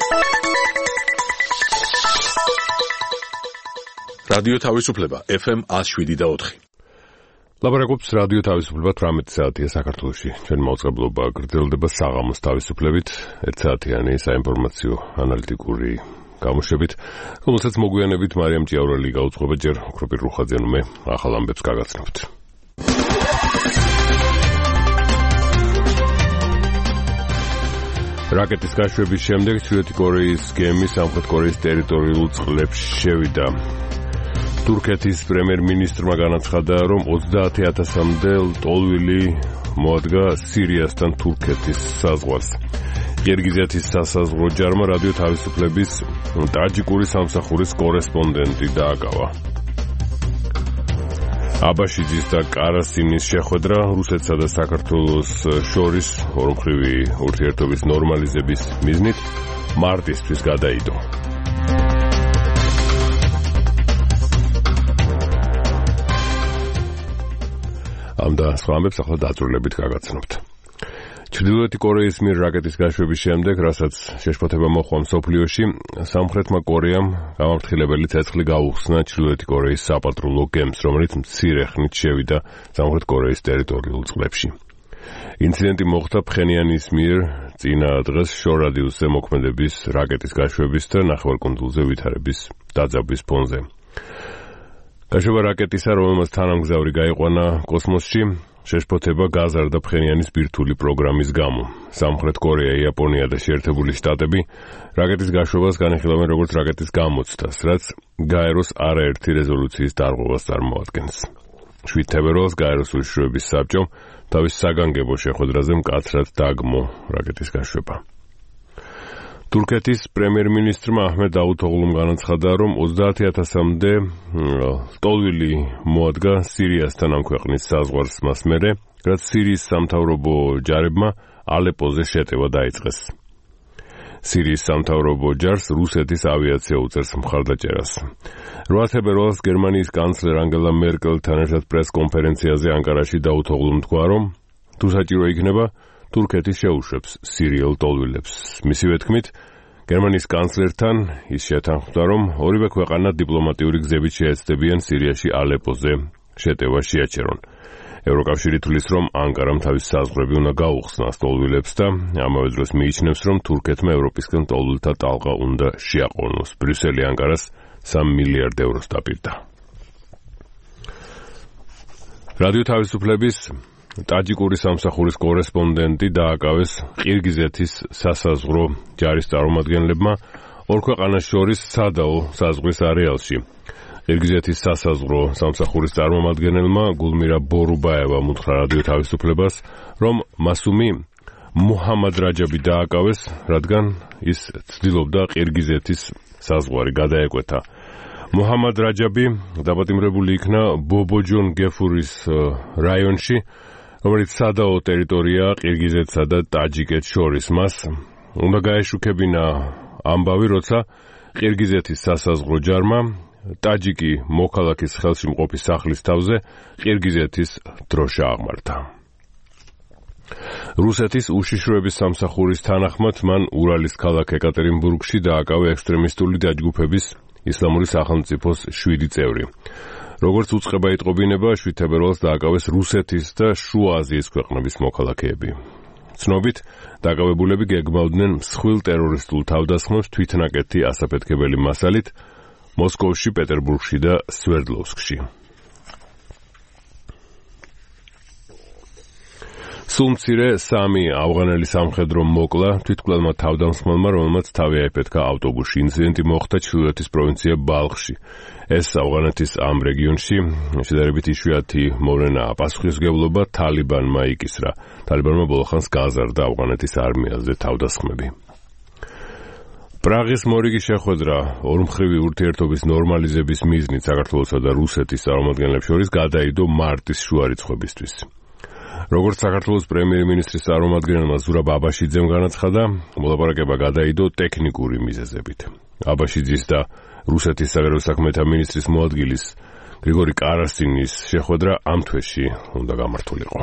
რადიო თავისუფლება FM 107.4. ლაპარაკობს რადიო თავისუფლება 18 საათია საქართველოში. ჩვენი მოწყობილობა გრძელდება საღამოს თავისუფლებით 1 საათიანი საინფორმაციო ანალიტიკური გამოშვებით, რომელსაც მოგვიანებით მარიამ ჭიაურელი გაუძღვება ჯერ უქროპირ რუხაძე მე ახალ ამბებს გაგაცნობთ. რაკეტის გაშვების შემდეგ ჩრდილოეთი კორეის გემი სამხრეთ კორეის ტერიტორიულ წყლებში შევიდა. თურქეთის პრემიერ-მინისტრმა განაცხადა, რომ 30,000-მდე ლტოლვილი მოადგა სირიასთან თურქეთის საზღვარს. ყირგიზეთის სასაზღვრო ჯარმა რადიო თავისუფლების ტაჯიკური სამსახურის კორესპონდენტი დააკავა. აბაშიძის და კარასინის შეხვედრა რუსეთსა და საქართველოს შორის ორმხრივი ურთიერთობის ნორმალიზების მიზნით მარტისთვის გადაიდო. ამ და სხვა ამბებს ახლა დაწვრილებით გაგაცნობთ. ჩრდილოეთი კორეის მიერ რაკეტის გაშვების შემდეგ, რასაც შეშფოთება მოჰყვა მსოფლიოში, სამხრეთმა კორეამ გამაფრთხილებელი ცეცხლი გაუხსნა ჩრდილოეთი კორეის საპატრულო გემს, რომელიც მცირე ხნით შევიდა სამხრეთ კორეის ტერიტორიულ წყლებში. ინციდენტი მოხდა ფხენიანის მიერ წინა დღეს შორადიუსზე მოქმედების რაკეტის გაშვების და ნახევარკუნძულზე ვითარების დაძაბვის ფონზე. გაშვება რაკეტისა, რომელმაც თანამგზავრი გაიყვანა კოსმოსში, შეშფოთება გაზარდა ფხენიანის ბირთვული პროგრამის გამო. სამხრეთ კორეა, იაპონია და შეერთებული შტატები რაკეტის გაშვებას განიხილავენ როგორც რაკეტის გამოცდას, რაც გაეროს არაერთი რეზოლუციის დარღვევას წარმოადგენს. 7 თებერვალს გაეროს უშიშროების საბჭომ თავის საგანგებო შეხვედრაზე მკაცრად დაგმო რაკეტის გაშვება. თურქეთის პრემიერ-მინისტრმა აჰმედ დავუთოღლუმ განაცხადა, რომ 30,000-მდე ლტოლვილი მოადგა სირიასთან ამ ქვეყნის საზღვარს მას მერე, რაც სირიის სამთავრობო ჯარებმა ალეპოზე შეტევა დაიწყეს. სირიის სამთავრობო ჯარს რუსეთის ავიაცია უწევს მხარდაჭერას. 8 თებერვალს გერმანიის კანცლერ ანგელა მერკელთან ერთად პრესკონფერენციაზე ანკარაში დავუთოღლუმ თქვა, რომ თუ საჭირო იქნება, თურქეთი შეუშვებს სირიელ ლტოლვილებს. მისივე თქმით, გერმანიის კანცლერთან ის შეთანხმდა, რომ ორივე ქვეყანა დიპლომატიური გზებით შეეცდებიან სირიაში ალეპოზე შეტევა შეაჩერონ. ევროკავშირი თვლის, რომ ანკარამ თავის საზღვრები უნდა გაუხსნას ლტოლვილებს და ამავე დროს მიიჩნევს, რომ თურქეთმა ევროპისკენ ლტოლვილთა ტალღა უნდა შეაყოვნოს. ბრიუსელი ანკარას 3 მილიარდ ევროს დაპირდა. რადიო თავისუფლების ტაჯიკური სამსახურის კორესპონდენტი დააკავეს ყირგიზეთის სასაზღვრო ჯარის წარმომადგენლებმა ორ ქვეყანას შორის სადაო საზღვრის არეალში. ყირგიზეთის სასაზღვრო სამსახურის წარმომადგენელმა გულმირა ბორუბაევამ უთხრა რადიო თავისუფლებას, რომ მასუმი მუჰამად რაჯაბი დააკავეს, რადგან ის ცდილობდა ყირგიზეთის საზღვარი გადაეკვეთა. მუჰამად რაჯაბი დაპატიმრებული იქნა ბობოჯონ გეფურის რაიონში, რომელიც სადაო ტერიტორიაა ყირგიზეთსა და ტაჯიკეთს შორის. მას უნდა გაეშუქებინა ამბავი, როცა ყირგიზეთის სასაზღვრო ჯარმა ტაჯიკი მოქალაქის ხელში მყოფი სახლის თავზე ყირგიზეთის დროშა აღმართა. რუსეთის უშიშროების სამსახურის თანახმად მან ურალის ქალაქ ეკატერინბურგში დააკავა ექსტრემისტული დაჯგუფების ისლამური სახელმწიფოს 7 წევრი. როგორც უწყება იტყობინება, 7 თებერვალს დააკავეს რუსეთის და შუა აზიის ქვეყნების მოქალაქეები. ცნობით, დაკავებულები გეგმავდნენ მსხვილ ტერორისტულ თავდასხმებს თვითნაკეთი ასაფეთქებელი მასალით მოსკოვში, პეტერბურგში და სვერდლოვსკში. სულ მცირე 3 ავღანელი სამხედრო მოკლა თვითმკვლელმა თავდამსხმელმა, რომელმაც თავი აიფეთქა ავტობუსში. ინციდენტი მოხდა ჩრდილოეთის პროვინცია ბალხში. ეს ავღანეთის ამ რეგიონში შედარებით იშვიათი მოვლენაა. პასუხისმგებლობა თალიბანმა იკისრა. თალიბანმა ბოლოხანს გააზარდა ავღანეთის არმიაზე თავდასხმები. პრაღის მორიგი შეხვედრა ორმხრივი ურთიერთობის ნორმალიზების მიზნით საქართველოსა და რუსეთის წარმომადგენლებს შორის გადაიდო მარტის შუარიცხვებისთვის. როგორც საქართველოს პრემიერ-მინისტრის წარმომადგენელმა ზურაბ აბაშიძემ განაცხადა, მოლაპარაკება გადაიდო ტექნიკური მიზეზებით. აბაშიძის და რუსეთის საგარეო საქმეთა მინისტრის მოადგილის გრიგორი კარასინის შეხვედრა ამ თვეში უნდა გამართულიყო.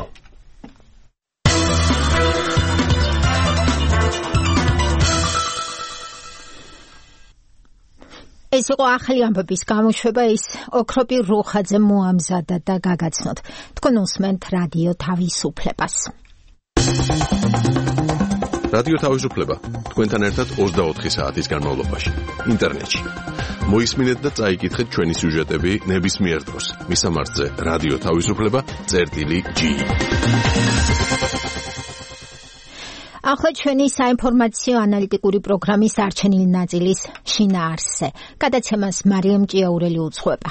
ეს იყო ახალი ამბების გამოშვება, ის ოქროპირ რუხაძე მოამზადა და გაგაცნოთ. თქვენ უსმენთ რადიო თავისუფლებას. რადიო თავისუფლება თქვენთან ერთად 24 საათის განმავლობაში ინტერნეტში. მოისმინეთ და წაიკითხეთ ჩვენი სიუჟეტები ნებისმიერ დროს. მისამართზე რადიო თავისუფლება.gi. ახლა ჩვენი საინფორმაციო ანალიტიკური პროგრამის არჩენილი ნაწილის შინაარსზე. გადაცემას მარიამ ჭიაურელი უძღვება.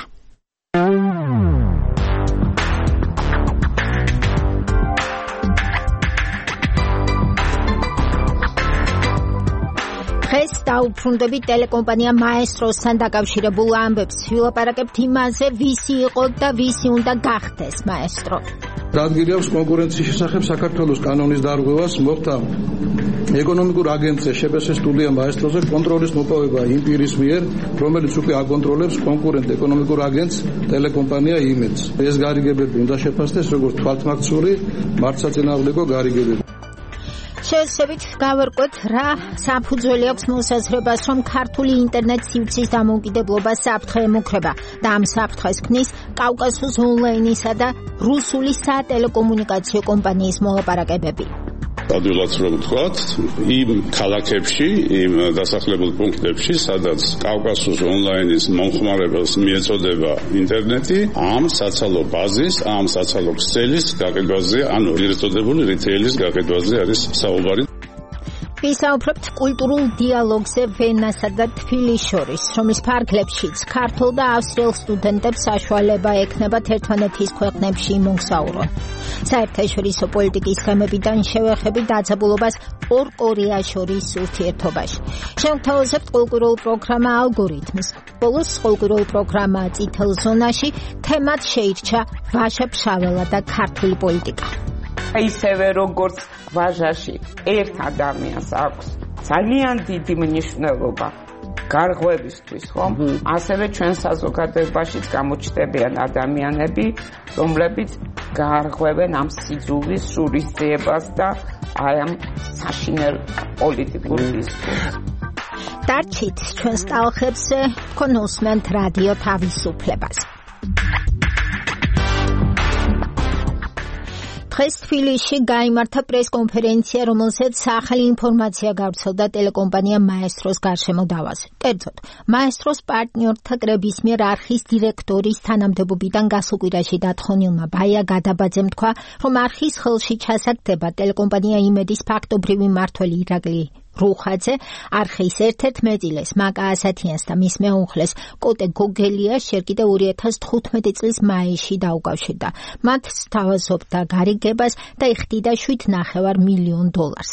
დღეს დაუბრუნდებით ტელეკომპანია მაესტროსთან დაკავშირებულ ამბებს. ვილაპარაკებთ იმაზე, ვისი იყო და ვისი უნდა გახდეს მაესტრო. დადგილი აქვს კონკურენციის შესახებ საქართველოს კანონის დარღვევას მოხდა ეკონომიკურ აგენტზე შპს სტუდია მაესტროზე კონტროლის მოპოვება იმ პირის მიერ, რომელიც უკვე აკონტროლებს კონკურენტ ეკონომიკურ აგენტს ტელეკომპანია იმედს. ეს გარიგებები უნდა შეფასდეს როგორც თვალთმაქცული მართსაწინააღმდეგო გარიგებები. შესაბამისად გავარკვევთ რა საფუძველი აქვს მოსაზრებას, რომ ქართული ინტერნეტ სივრცის დამოუკიდებლობა საფრთხე ემუქრება და ამ საფრთხეს ქმნის კავკასიის ონლაინისა და რუსული სატელეკომუნიკაციო კომპანიის მოლაპარაკებები. ადვილად რომ ვთქვათ, იმ ქალაქებში, იმ დასახლებულ პუნქტებში, სადაც კავკასიის ონლაინის მომხმარებელს მიეწოდება ინტერნეტი, ამ საცალო ბაზის, ამ საცალო ქსელის გაყიდვაზე, ანუ ერთადერთი რიტეილის გაყიდვაზე არის საუბარი. ვისაუბრებთ კულტურულ დიალოგზე ვენასა და თბილისის შორის, რომლის ფარგლებშიც ქართულ და ავსტრიელ სტუდენტებს საშუალება ექნებათ ერთმანეთის ქვეყნებში მოგზაურონ. საერთაშორისო პოლიტიკის თემებიდან შევეხებით დაძაბულობას ორ კორეას შორის ურთიერთობაში. შევთავაზებთ კულტურულ პროგრამა ალგორითმს. ბოლოს კულტურულ პროგრამა წითელ ზონაში თემად შეირჩა ვაჟა-ფშაველა და ქართული პოლიტიკა. ისევე როგორც ვაჟაში ერთ ადამიანს აქვს ძალიან დიდი მნიშვნელობა გარღვევისთვის, ხომ? ასევე ჩვენ საზოგადოებაშიც გამოჩნდებიან ადამიანები, რომლებიც გარღვევენ ამ სიძულის შურისძიებას და აი ამ საშინელ პოლიტიკურ დისკურსს. დარჩით ჩვენს ტალღებზე, თქვენ უსმენთ რადიო თავისუფლებას. დღეს თბილისში გაიმართა პრესკონფერენცია, რომელზეც ახალი ინფორმაცია გავრცელდა ტელეკომპანია მაესტროს გარშემო დავაზე. კერძოდ, მაესტროს პარტნიორთა კრების მიერ არხის დირექტორის თანამდებობიდან გასულ კვირაში დათხოვნილმა ბაია გადაბაძემ თქვა, რომ არხის ხელში ჩასაგდება ტელეკომპანია იმედის ფაქტობრივი მმართველი ირაკლი რუხაძე, არხის ერთ-ერთ მეწილეს მაკა ასათიანს და მის მეუღლეს კოტე გოგელიას ჯერ კიდევ 2015 წლის მაისში დაუკავშირდა. მათ სთავაზობდა გარიგებას და იხდიდა $7.5 მილიონ.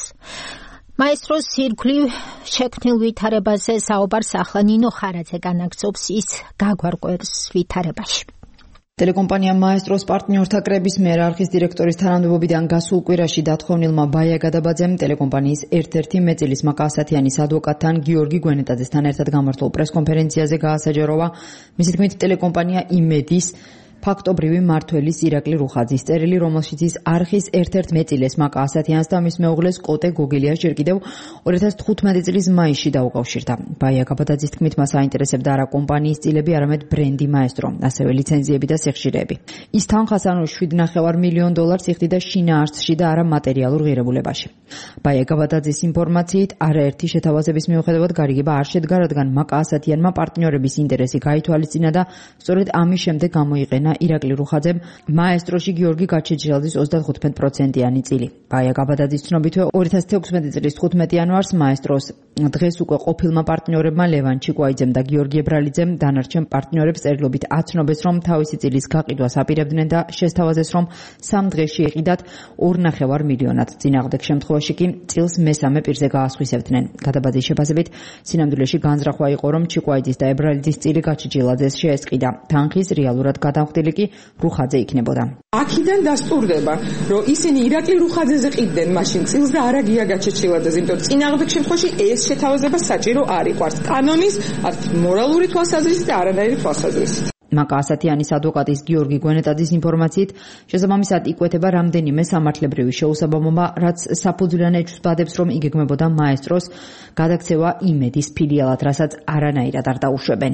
მაესტროს ირგვლივ შექმნილ ვითარებაზე საუბარს ახლა ნინო ხარაძე განაგრძობს, ის გაგვარკვევს ვითარებაში. ტელეკომპანია მაესტროს პარტნიორთა კრების მიერ არხის დირექტორის თანამდებობიდან გასულ კვირაში დათხოვნილმა ბაია გადაბაძემ ტელეკომპანიის ერთ-ერთი მეწილის მაკა ასათიანის ადვოკატთან გიორგი გვენეტაძესთან ერთად გამართულ პრესკონფერენციაზე გაასაჯაროვა. მისი თქმით, ტელეკომპანია იმედის ფაქტობრივი მმართველის ირაკლი რუხაძის წერილი, რომელშიც ის არხის ერთ-ერთ მეწილეს მაკა ასათიანს და მის მეუღლეს კოტე გოგელიას ჯერ კიდევ 2015 წლის მაისში დაუკავშირდა. ბაია გადაბაძის თქმით, მას აინტერესებდა არა კომპანიის წილები, არამედ ბრენდი მაესტრო, ასევე ლიცენზიები და სიხშირეები. ის თანხას, ანუ $7.5 მილიონ იხდიდა შინაარსში და არა მატერიალურ ღირებულებაში. ბაია გადაბაძის ინფორმაციით, არაერთი შეთავაზების მიუხედავად გარიგება არ შედგა, რადგან მაკა ასათიანმა პარტნიორების ინტერესი გაითვალისწინა და სწორედ ამის შემდეგ გამოიყენა ირაკლი რუხაძემ მაესტროში გიორგი გაჩეჩილაძის 35%-იანი წილი. ბაია გადაბაძის ცნობითვე 2016 წლის 15 იანვარს მაესტროს დღეს უკვე ყოფილმა პარტნიორებმა ლევან ჩიკვაიძემ და გიორგი ებრალიძემ დანარჩენ პარტნიორებს წერილობით აცნობეს, რომ თავისი წილის გაყიდვას აპირებდნენ და შესთავაზეს, რომ 3 დღეში ეყიდათ $2.5 მილიონად. წინააღმდეგ შემთხვევაში კი წილს მესამე პირზე გაასხვისებდნენ. გადაბაძის შეფასებით, სინამდვილეში განზრახვა იყო, რომ ჩიკვაიძის და ებრალიძის წილი გაჩეჩილაძეს შეესყიდა. თანხის რეალურად გადამხდილი კი რუხაძე იქნებოდა. აქედან დასტურდება, რომ ისინი ირაკლი რუხაძეზე ყიდდნენ მაშინ წილს და არა გია გაჩეჩილაძეზე, იმიტომ რომ წინააღმდეგ შემთხვევაში ეს შეთავაზება საჭირო არ იყო არც კანონის, არც მორალური თვალსაზრისით და არანაირი თვალსაზრისით. მაკა ასათიანის ადვოკატის გიორგი გვენეტაძის ინფორმაციით, შესაბამისად იკვეთება რამდენიმე სამართლებრივი შეუსაბამობა, რაც საფუძვლიანად ებადებს, რომ იგეგმებოდა მაესტროს გადაქცევა იმედის ფილიალად, რასაც არანაირად არ დაუშვებენ.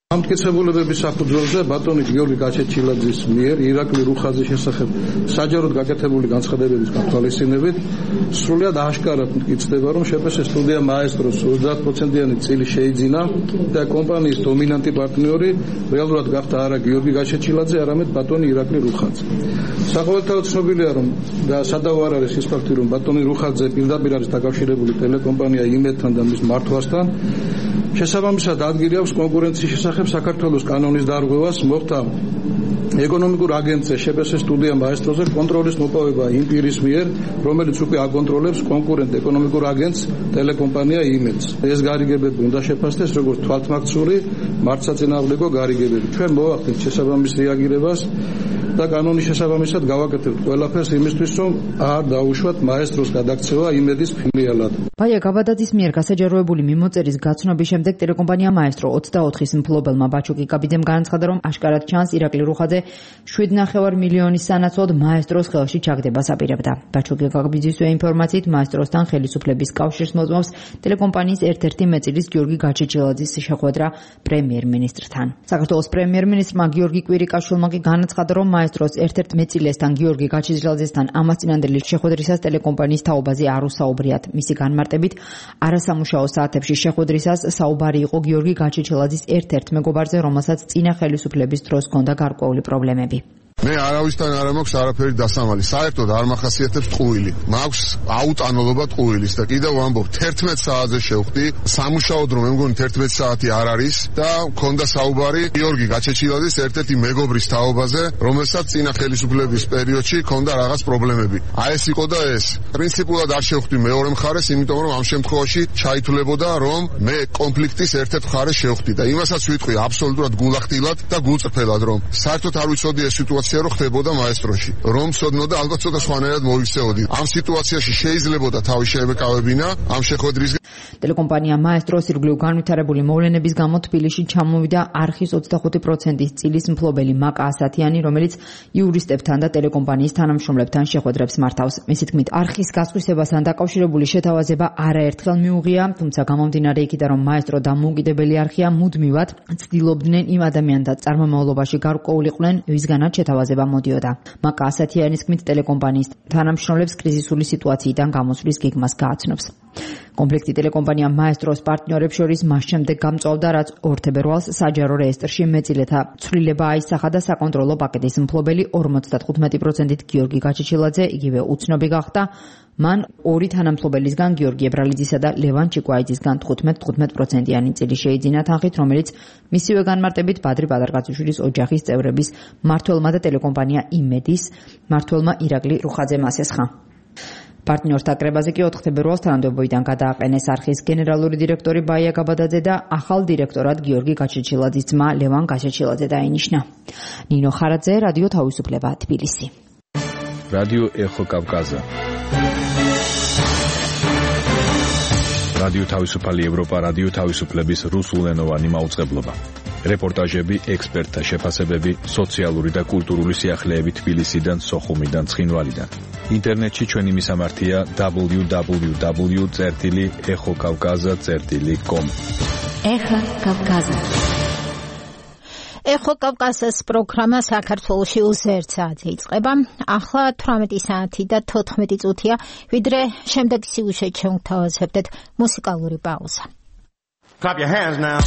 ამტკიცებულებების საფუძველზე ბატონი გიორგი გაჩეჩილაძის მიერ ირაკლი რუხაძის შესახებ საჯაროდ გაკეთებული განცხადებების გათვალისწინებით სრულად აშკარად მტკიცდება, რომ შეპს სტუდია მაესტროს 30%-იანი წილი შეიძინა და კომპანიის დომინანტი პარტნიორი რეალურად გახდა არა გიორგი გაჩეჩილაძე, არამედ ბატონი ირაკლი რუხაძე. საყოველთაოდ ცნობილია, რომ და სადავო არ არის ის ფაქტი, რომ ბატონი რუხაძე პირდაპირ არის დაკავშირებული ტელეკომპანია იმედთან და მის მართვასთან. შესაბამისად ადგილი აქვს კონკურენციის შესახებ საქართველოს კანონის დარღვევას, მოხდა ეკონომიკურ აგენტზე შეპს სტუდია მაესტროზე კონტროლის მოპოვება იმ პირის მიერ, რომელიც უკვე აკონტროლებს კონკურენტ ეკონომიკურ აგენტს ტელეკომპანია იმედს. ეს გარიგებები უნდა შეფასდეს როგორც თვალთმაქცული მართსაწინააღმდეგო გარიგებები. ჩვენ მოვახდინთ შესაბამის რეაგირებას და კანონის შესაბამისად გავაკეთებთ ყველაფერს იმისთვის, რომ არ დაუშვათ მაესტროს გადაქცევა იმედის ფილიალად. ბაია გაბადაძის მიერ გასაჯაროებული მიმოწერის გაცნობის შემდეგ ტელეკომპანია მაესტრო 24-ის მფლობელმა ბაჩო კიკაბიძემ განაცხადა, რომ აშკარად ჩანს ირაკლი რუხაძე 7.5 მილიონის სანაცვლოდ მაესტროს ხელში ჩაგდებას აპირებდა. ბაჩო კიკაბიძის ინფორმაციით მაესტროსთან ხელისუფლების კავშირს მოწმობს ტელეკომპანიის ერთ-ერთი მეწილის გიორგი გაჩეჩილაძის შეხვედრა პრემიერ-მინისტრთან. საქართველოს პრემიერ-მინისტრმა გიორგი კვირიკაშვილმა კი განაცხადა, რომ მაესტროს ერთ-ერთ მეწილესთან გიორგი გაჩეჩილაძესთან ამასწინანდელი შეხვედრისას ტელეკომპანიის თაობაზე არ უსაუბრიათ. მისი განმარტებით, არასამუშაო საათებში შეხვედრისას საუბარი იყო გიორგი გაჩეჩილაძის ერთ-ერთ მეგობარზე, რომელსაც წინა ხელისუფლების დროს ჰქონდა გარკვეული პრობლემები. მე არავისთან არ მაქვს არაფერი დასამალი. საერთოდ არ მახასიათებს ტყუილი. მაქვს აუტანოლობა ტყუილის და კიდევ ვამბობ 11 საათზე შევხვდი. სამუშაო დრო მე მგონი 11 საათი არ არის და მქონდა საუბარი გიორგი გაჩეჩილაძის ერთ-ერთი მეგობრის თაობაზე, რომელსაც წინა ხელისუფლების პერიოდში ჰქონდა რაღაც პრობლემები. აი ეს იყო და ეს. პრინციპულად არ შევხვდი მეორე მხარეს, იმიტომ რომ ამ შემთხვევაში ჩაითვლებოდა, რომ მე კონფლიქტის ერთ-ერთ მხარეს შევხვდი და იმასაც ვიტყვი აბსოლუტურად გულახდილად და გულწრფელად, რომ საერთოდ არ ვიცოდი ეს სიტუაცია რო ხდებოდა მაესტროში. რომ ცოდნოდა ალბათ ცოტა სხვანაირად მოიქცეოდი. ამ სიტუაციაში შეიძლებოდა თავი შეებეკავებინა ამ შეხვედრის. ტელეკომპანია მაესტროს ირგვლივ განვითარებული მოვლენების გამო თბილისში ჩამოვიდა არხის 25%-ის წილის მფლობელი მაკა ასათიანი, რომელიც იურისტებთან და ტელეკომპანიის თანამშრომლებთან შეხვედრებს მართავს. მისი თქმით, არხის გასხვისებასთან დაკავშირებული შეთავაზება არაერთხელ მიუღია, თუმცა გამომდინარე იქიდან, რომ მაესტრო დამოუკიდებელი არხია, მუდმივად ცდილობდნენ იმ ადამიანთა წარმომავლობაში გარკვეულიყვნენ, ვისგანაც შეთავაზება მოდიოდა. მაკა ასათიანის თქმით, ტელეკომპანიის თანამშრომლებს კრიზისული სიტუაციიდან გამოსვლის გეგმას გააცნობს. კონფლიქტი ტელეკომპანია მაესტროს პარტნიორებს შორის მას შემდეგ გამწვავდა, რაც 2 თებერვალს საჯარო რეესტრში მეწილეთა ცვლილება აისახა და საკონტროლო პაკეტის მფლობელი 55%-ით გიორგი გაჩეჩილაძე იგივე უცნობი გახდა. მან ორი თანამფლობელისგან გიორგი ებრალიძისა და ლევან ჩიკვაიძისგან 15%-იანი წილი შეიძინა თანხით, რომელიც მისივე განმარტებით ბადრი ბადარგაძიშვილის ოჯახის წევრების მმართველმა და ტელეკომპანია იმედის მმართველმა ირაკლი რუხაძემ ასესხა. პარტნიორთა კრებაზე კი 4 თებერვალს თანამდებობიდან გადააყენეს არხის გენერალური დირექტორი ბაია გაბადაძე და ახალ დირექტორად გიორგი გაჩეჩილაძის ძმა ლევან გაჩეჩილაძე დაინიშნა. ნინო ხარაძე, რადიო თავისუფლება, თბილისი. რადიო ეხო კავკაზა. რადიო თავისუფალი ევროპა, რადიო თავისუფლების რუსულენოვანი მაუწყებლობა. რეპორტაჟები, ექსპერტთა შეფასებები, სოციალური და კულტურული სიახლეები თბილისიდან, სოხუმიდან, ცხინვალიდან. ინტერნეტში ჩვენი მისამართია www.exokavkaza.com. ეხა კავკაზა. ეხო კავკაზას პროგრამა საქართველოში 21 საათზე იწყება. ახლა 18 საათი და 14 წუთია, ვიდრე შემდეგ სიუჟეტ შევთავაზებთ მუსიკალური პაუზა. Clap your hands now.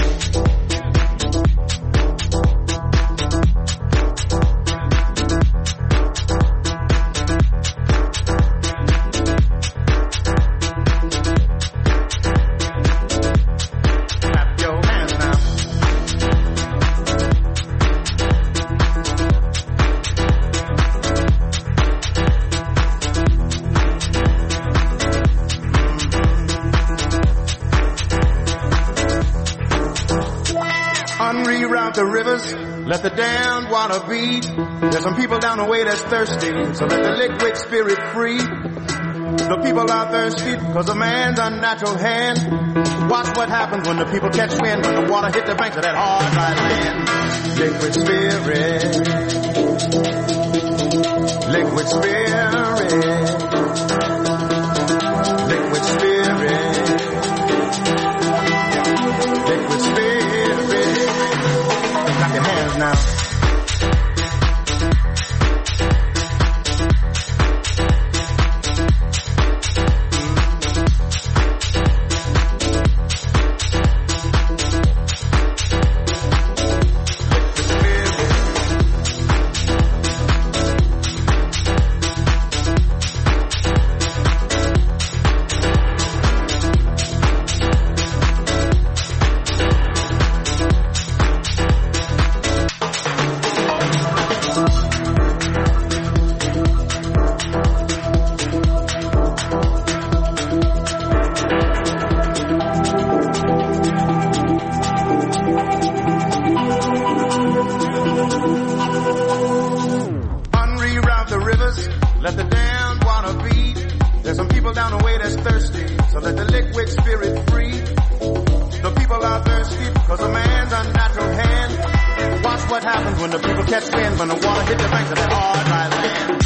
The rivers, let the damned water beat. There's some people down the way that's thirsty, so let the liquid spirit free. The people are thirsty because of man's unnatural hand. Watch what happens when the people catch wind, when the water hit the banks of that hard, dry land. Liquid spirit, liquid spirit, liquid spirit, liquid spirit. so let the liquid spirit free. The people are thirsty because of man's unnatural hand. Watch what happens when the people catch wind, when the water hit the banks of that hard, dry land.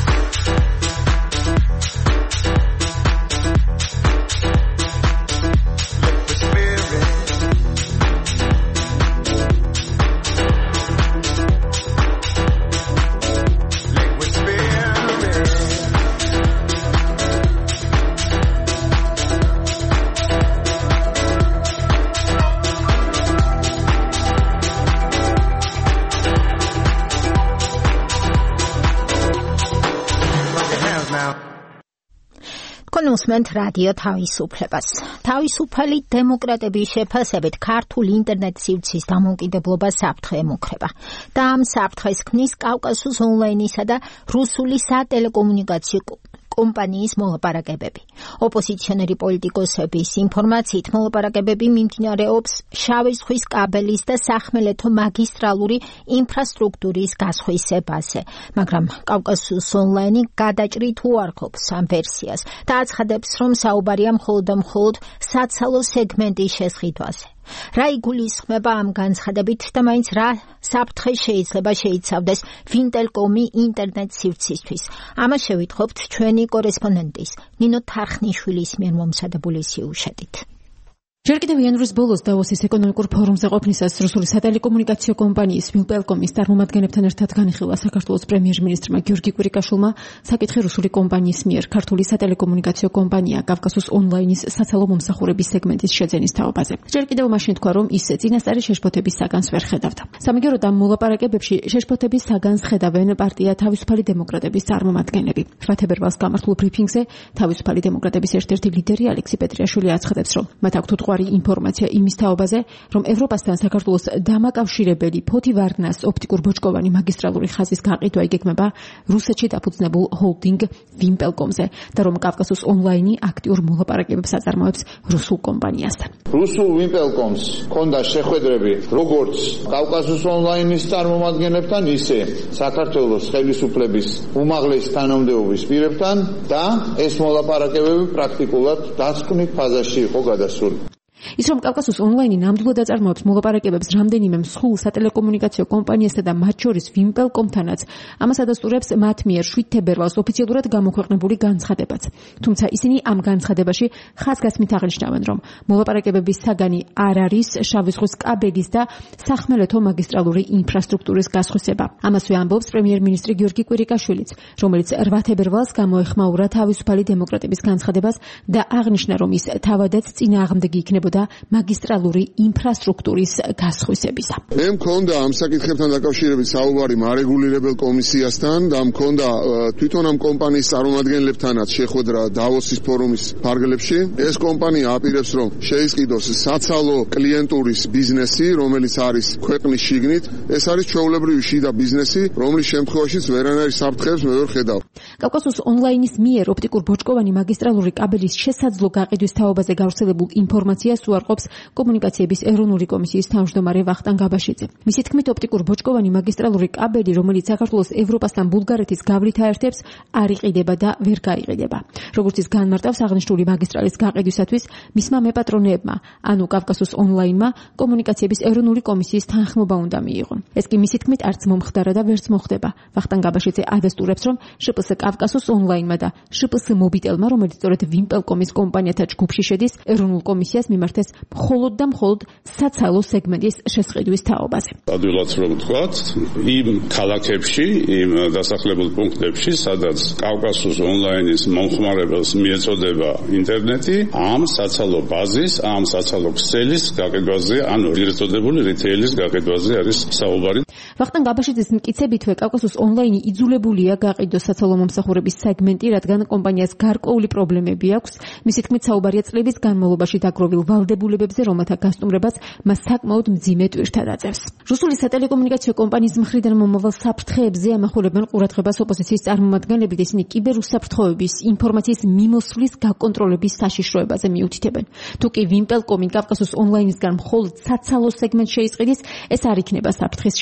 უსმენთ რადიო თავისუფლებას. თავისუფალი დემოკრატების შეფასებით ქართულ ინტერნეტ სივრცის დამოუკიდებლობა საფრთხე ემუქრება და ამ საფრთხეს ქმნის კავკასიის ონლაინისა და რუსული სატელეკომუნიკაციო კომპანიის მოლაპარაკებები. ოპოზიციონერი პოლიტიკოსების ინფორმაციით მოლაპარაკებები მიმდინარეობს შავი ზღვის კაბელის და სახმელეთო მაგისტრალური ინფრასტრუქტურის გასხვისებაზე, მაგრამ კავკასიის ონლაინი გადაჭრით უარყოფს ამ ვერსიას და აცხადებს, რომ საუბარია მხოლოდ და მხოლოდ საცალო სეგმენტის შესყიდვაზე. რა იგულისხმება ამ განცხადებით და მაინც რა საფრთხე შეიძლება შეიცავდეს ვინტელკომი ინტერნეტ სივრცისთვის? ამას შევიტყობთ ჩვენი კორესპონდენტის ნინო თარხნიშვილის მიერ მომზადებული სიუჟეტით. ჯერ კიდევ იანვრის ბოლოს დავოსის ეკონომიკურ ფორუმზე ყოფნისას რუსული სატელეკომუნიკაციო კომპანიის ვინტელკომის წარმომადგენლებთან ერთად განიხილა საქართველოს პრემიერ-მინისტრმა გიორგი კვირიკაშვილმა საკითხი რუსული კომპანიის მიერ ქართული სატელეკომუნიკაციო კომპანია კავკასიის ონლაინის საცალო მომსახურების სეგმენტის შეძენის თაობაზე. ჯერ კიდევ მაშინ თქვა, რომ ის წინასწარი შეშფოთების საგანს ვერ ხედავდა. სამაგიეროდ ამ მოლაპარაკებებში შეშფოთების საგანს ხედავენ პარტია თავისუფალი დემოკრატების წარმომადგენლები. 8 თებერვალს გამართულ ბრიფინგზე თავისუფალი დემოკრატების ერთ-ერთი ლიდერი ალექსი პეტრიაშვილი აცხადებს, რომ მათ აქვთ ინფორმაცია იმის თაობაზე, რომ ევროპასთან საქართველოს დამაკავშირებელი ფოთი-ვარდნას ოპტიკურ ბოჭკოვანი მაგისტრალური ხაზის გაყიდვა იგეგმება რუსეთში დაფუძნებულ ჰოლდინგ ვინტელკომზე და რომ კავკასიის ონლაინი აქტიურ მოლაპარაკებებს აწარმოებს რუსულ კომპანიასთან. რუსულ ვინტელკომს ჰქონდა შეხვედრები როგორც კავკასიის ონლაინის წარმომადგენლებთან, ისე საქართველოს ხელისუფლების უმაღლესი თანამდებობის პირებთან და ეს მოლაპარაკებები პრაქტიკულად დასკვნით ფაზაში იყო გადასული. ის რომ კავკასიის ონლაინი ნამდვილად აწარმოებს მოლაპარაკებებს რამდენიმე მსხვილ სატელეკომუნიკაციო კომპანიასთან და მათ შორის ვინტელკომთანაც, ამას ადასტურებს მათ მიერ 7 თებერვალს ოფიციალურად გამოქვეყნებული განცხადებაც. თუმცა ისინი ამ განცხადებაში ხაზგასმით აღნიშნავენ, რომ მოლაპარაკებების საგანი არ არის შავი ზღვის კაბელის და სახმელეთო მაგისტრალური ინფრასტრუქტურის გასხვისება. ამასვე ამბობს პრემიერ-მინისტრი გიორგი კვირიკაშვილიც, რომელიც 8 თებერვალს გამოეხმაურა თავისუფალი დემოკრატების განცხადებას და აღნიშნა, რომ ის თავადაც წინააღმდეგი იქნებოდა მაგისტრალური ინფრასტრუქტურის გასხვისებისა. მე მქონდა ამ საკითხებთან დაკავშირებით საუბარი მარეგულირებელ კომისიასთან და მქონდა თვითონ ამ კომპანიის წარმომადგენლებთანაც შეხვედრა დავოსის ფორუმის ფარგლებში. ეს კომპანია აპირებს, რომ შეისყიდოს საცალო კლიენტურის ბიზნესი, რომელიც არის ქვეყნის შიგნით. ეს არის ჩვეულებრივი შიდა ბიზნესი, რომლის შემთხვევაშიც ვერანაირ საფრთხეებს მე ვერ ხედავ. კავკასიის ონლაინის მიერ ოპტიკურ ბოჭკოვანი მაგისტრალური კაბელის შესაძლო გაყიდვის თაობაზე გავრცელებულ ინფორმაციას უარყოფს კომუნიკაციების ეროვნული კომისიის თავმჯდომარე ვახტანგ აბაშიძე. მისი თქმით, ოპტიკურ ბოჭკოვანი მაგისტრალური კაბელი, რომელიც საქართველოს ევროპასთან ბულგარეთის გავლით აერთებს, არ იყიდება და ვერ გაიყიდება. როგორც ის განმარტავს, აღნიშნული მაგისტრალის გაყიდვისათვის მისმა მეპატრონეებმა, ანუ კავკასიის ონლაინმა, კომუნიკაციების ეროვნული კომისიის თანხმობა უნდა მიიღონ. ეს კი მისი თქმით არც მომხდარა და ვერც მოხდება. ვახტანგ აბაშიძე ადასტურებს, რომ შპს კავკასიის ონლაინმა და შპს მობიტელმა, რომელიც სწორედ ვინტელკომის კომპანიათა ჯგუფში შედის, ეროვნულ კომისიას მიმართეს მხოლოდ და მხოლოდ საცალო სეგმენტის შესყიდვის თაობაზე. ადვილად რომ ვთქვათ, იმ ქალაქებში, იმ დასახლებულ პუნქტებში, სადაც კავკასიის ონლაინის მომხმარებელს მიეწოდება ინტერნეტი, ამ საცალო ბაზის, ამ საცალო ქსელის გაყიდვაზე, ანუ ეგრეთ წოდებული რიტეილის გაყიდვაზე არის საუბარი. ვახტანგ აბაშიძის მტკიცებითვე კავკასიის ონლაინი იძულებულია გაყიდოს საცალო მომსახურების სეგმენტი, რადგან კომპანიას გარკვეული პრობლემები აქვს. მისი თქმით, საუბარია წლების განმავლობაში დაგროვილ ვალდებულებებზე, რომელთა გასტუმრებას მას საკმაოდ მძიმე ტვირთად აწევს. რუსული სატელეკომუნიკაციო კომპანიის მხრიდან მომავალ საფრთხეებზე ამახვილებენ ყურადღებას ოპოზიციის წარმომადგენლები და ისინი კიბერუსაფრთხოების, ინფორმაციის მიმოსვლის გაკონტროლების საშიშროებაზე მიუთითებენ. თუ კი ვინტელკომი კავკასიის ონლაინისგან მხოლოდ საცალო სეგმენტს შეისყიდის, ეს არ იქნება საფრთხის შემცველი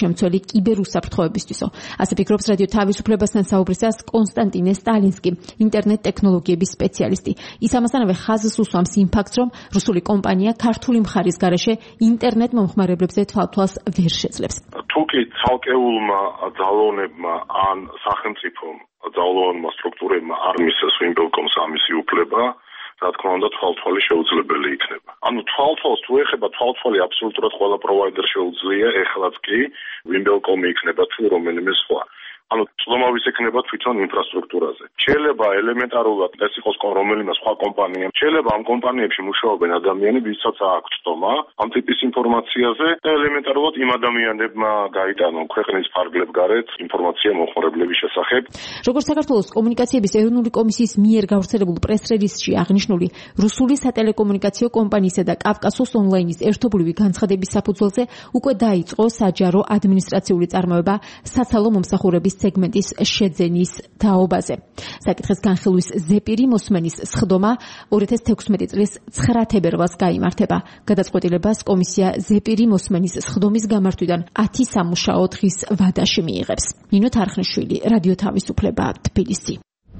კიბერუსაფრთხოებისთვისო. ასე ფიქრობს რადიო თავისუფლებასთან საუბრისას კონსტანტინე სტალინსკი, ინტერნეტ ტექნოლოგიების სპეციალისტი. ის ამასთანავე ხაზს უსვამს იმ ფაქტს, რომ რუსული კომპანია ქართული მხარის გარეშე ინტერნეტ მომხმარებლებზე თვალთვალს ვერ შეძლებს. თუკი ცალკეულმა ძალოვნებმა ან სახელმწიფომ ძალოვანმა სტრუქტურებმა არ მისცეს ვიმბელკომს ამისი უფლება, რა თქმა უნდა თვალთვალი შეუძლებელი იქნება. ანუ თვალთვალს თუ ეხება თვალთვალი აბსოლუტურად ყველა პროვაიდერ შეუძლია, ეხლაც კი ვიმბელკომი იქნება თუ რომელიმე სხვა. ანუ ცნობავის ექნება თვითონ ინფრასტრუქტურაზე. შეიძლება ელემენტარულად ეს იყოს რომელიმე სხვა კომპანია. შეიძლება ამ კომპანიებში მუშაობენ ადამიანები, ვისაც აქვს ცდომა ამ ტიპის ინფორმაციაზე და ელემენტარულად იმ ადამიანებმა გაიტანონ ქვეყნის ფარგლებ გარეთ ინფორმაცია მომხმარებლების შესახებ. როგორც საქართველოს კომუნიკაციების ეროვნული კომისიის მიერ გავრცელებულ პრეს-რელიზში აღნიშნული, რუსული სატელეკომუნიკაციო კომპანიისა და კავკასოს ონლაინის ერთობლივი განცხადების საფუძველზე უკვე დაიწყო საჯარო ადმინისტრაციული წარმოება საცალო მომსახურების სეგმენტის შეძენის თაობაზე. საკითხის განხილვის ზეპირი მოსმენის სხდომა 2016 წლის 9 თებერვალს გაიმართება. გადაწყვეტილებას კომისია ზეპირი მოსმენის სხდომის გამართვიდან 10 სამუშაო დღის ვადაში მიიღებს. ნინო თარხნიშვილი, რადიო თავისუფლება, თბილისი.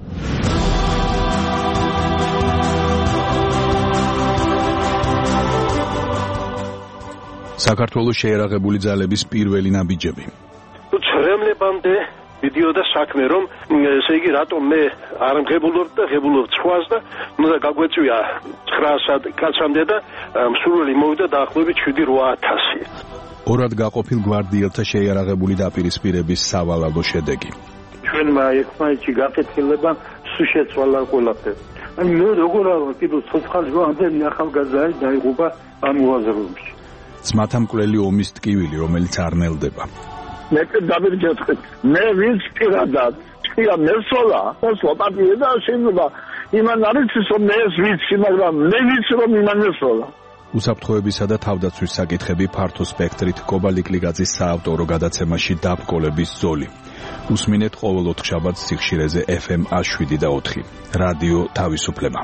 საქართველოს შეერაღებული ძალების პირველი ნაბიჯები. ცრემლებამდე მიდიოდა საქმე, რომ ესე იგი რატომ მე არ მღებულობ და ღებულობ სხვას და უნდა გაგვეწვია 900 კაცამდე და მსურველი მოვიდა დაახლოებით 7-8000. ორად გაყოფილ გვარდიელთა შეიარაღებული დაპირისპირების სავალალო შედეგი. ჩვენმა ერთმანეთში გაკეთილება სულ შეცვალა ყველაფერი. აი მე როგორ არა კიდევ ცოცხალი ამდენი ახალგაზრდა დაიღუპა ამ უაზროებში. ძმათამკვლელი ომის ტკივილი, რომელიც არ ნელდება. მე დავირჯეთქეთ. მე ვინც პირადად თქვია მესოლა, სლოპატიე და შეიძლება იმან არის რომ მე ეს ვიცი, მაგრამ მე ვიცი რომ იმან მესოლა. უსაფრთხოებისა და თავდაცვის საკითხები ფართო სპექტრით კობალიკლიგაძის საავტორო გადაცემაში დაბრკოლების ზოლი. უსმინეთ ყოველ 4 შაბათს სიხშირეზე FM 107 და 4. რადიო თავისუფლება.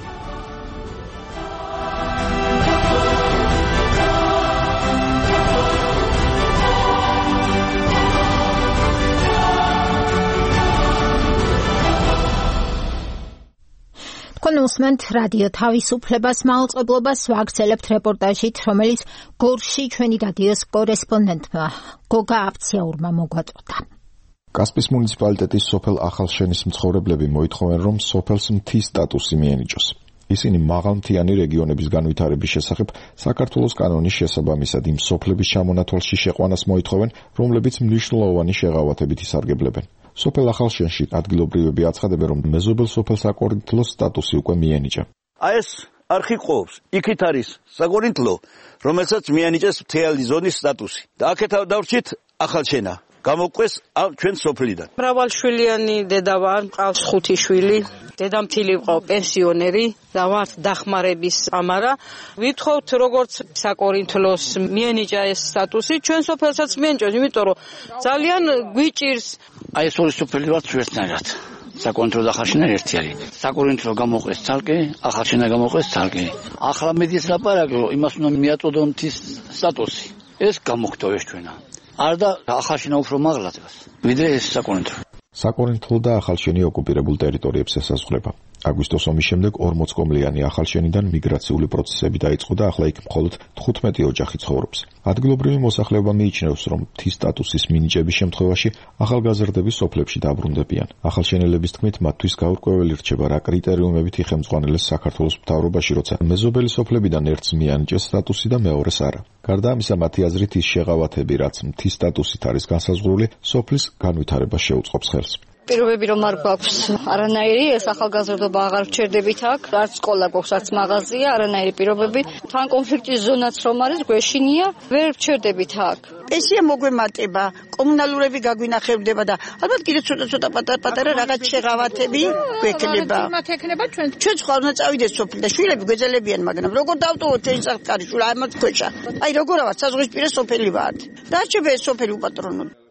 კონსუმენტ რადიო თავისუფლებას მაუწყებლობას ვაგრძელებთ რეპორტაჟით, რომელიც გორში ჩვენი რადიოს კორესპონდენტმა გოგა აფციაურმა მოგვაწოდა. კასპის მუნიციპალიტეტის სოფელ ახალშენის მცხოვრებლები მოითხოვენ, რომ სოფელს მთის სტატუსი მიენიჭოს. ისინი მაღალმთიანი რეგიონების განვითარების შესახებ საქართველოს კანონის შესაბამისად იმ სოფლების ჩამონათვალში შეყვანას მოითხოვენ, რომლებიც მნიშვნელოვანი შეღავათებით ისარგებლებენ. სოფელ ახალშენში ადგილობრივები აცხადებენ, რომ მეზობელ სოფელს საკორინთლოს სტატუსი უკვე მიენიჭა. ეს არხი ყობს, იქით არის საკორინთლო, რომელსაც მიენიჭეს მთიანი ზონის სტატუსი. და აქეთ დავრჩით ახალშენა. გამოყვეს ჩვენ სოფლიდან. მრავალშვილიანი დედა ვარ, მყავს 5 შვილი. დედამთილი ვყავ პენსიონერი და ვართ დახმარების ამარა. ვითხოვთ როგორც საკორინთლოს მიენიჭა ეს სტატუსი, ჩვენ სოფელსაც მიენიჭოს, იმიტომ რომ ძალიან გვიჭირს. აი ეს ორი სოფელი ვართ ერთნაირად. საკორინთლო და ახალშენა ერთი არის. საკორინთლო გამოყვეს ცალკე, ახალშენა გამოყვეს ცალკე. ახლა მედის ლაპარაკი, იმას უნდა მიაწოდო მთის სტატუსი. ეს გამოხტოვეს ჩვენა. არ და ახალშენა უფრო მაღლა დგას, ვიდრე ეს საკორინთლო. საკორინთლო და ახალშენი ოკუპირებულ ტერიტორიებს ესაზღვრება. აგვისტოს ომის შემდეგ 40-წლიანი ახალშენიდან მიგრაციული პროცესები დაიწყო და ახლა იქ მხოლოდ 15 ოჯახი ცხოვრობს. ადგილობრივი მოსახლეობა მიიჩნევს, რომ მთის სტატუსის მინიჭების შემთხვევაში ახალგაზრდები სოფლებში დაბრუნდებიან. ახალშენელების თქმით, მათთვის გაურკვეველი რჩება, რა კრიტერიუმებით იხემძღვანელეს საქართველოს მთავრობაში, როცა მეზობელი სოფლებიდან ერთს მიანიჭეს სტატუსი და მეორეს არა. გარდა ამისა, მათი აზრით ის შეღავათები, რაც მთის სტატუსით არის განსაზღვრული, სოფლის განვითარებას შეუწყობს ხელს. პირობები რომ არ გვაქვს არანაირი, ეს ახალგაზრდობა აღარ ვჩერდებით აქ, არც სკოლა გვაქვს, არც მაღაზია, არანაირი პირობები. თან კონფლიქტის ზონაც რომ არის, გვეშინია, ვერ ვჩერდებით აქ. პენსია მოგვემატება, კომუნალურები გაგვინახებდება და ალბათ კიდე ცოტა პატარა რაღაც შეღავათები გვექნება. ჩვენ სხვა უნდა წავიდეს სოფლი და შვილები გვეძლებიან, მაგრამ როგორ დავტოვოთ ჩვენ საკარი შვილ ამათ ქვეშა. აი როგორ ავარ საზღვის პირას სოფელი ვართ. და რჩება ეს სოფელი უპატრონო.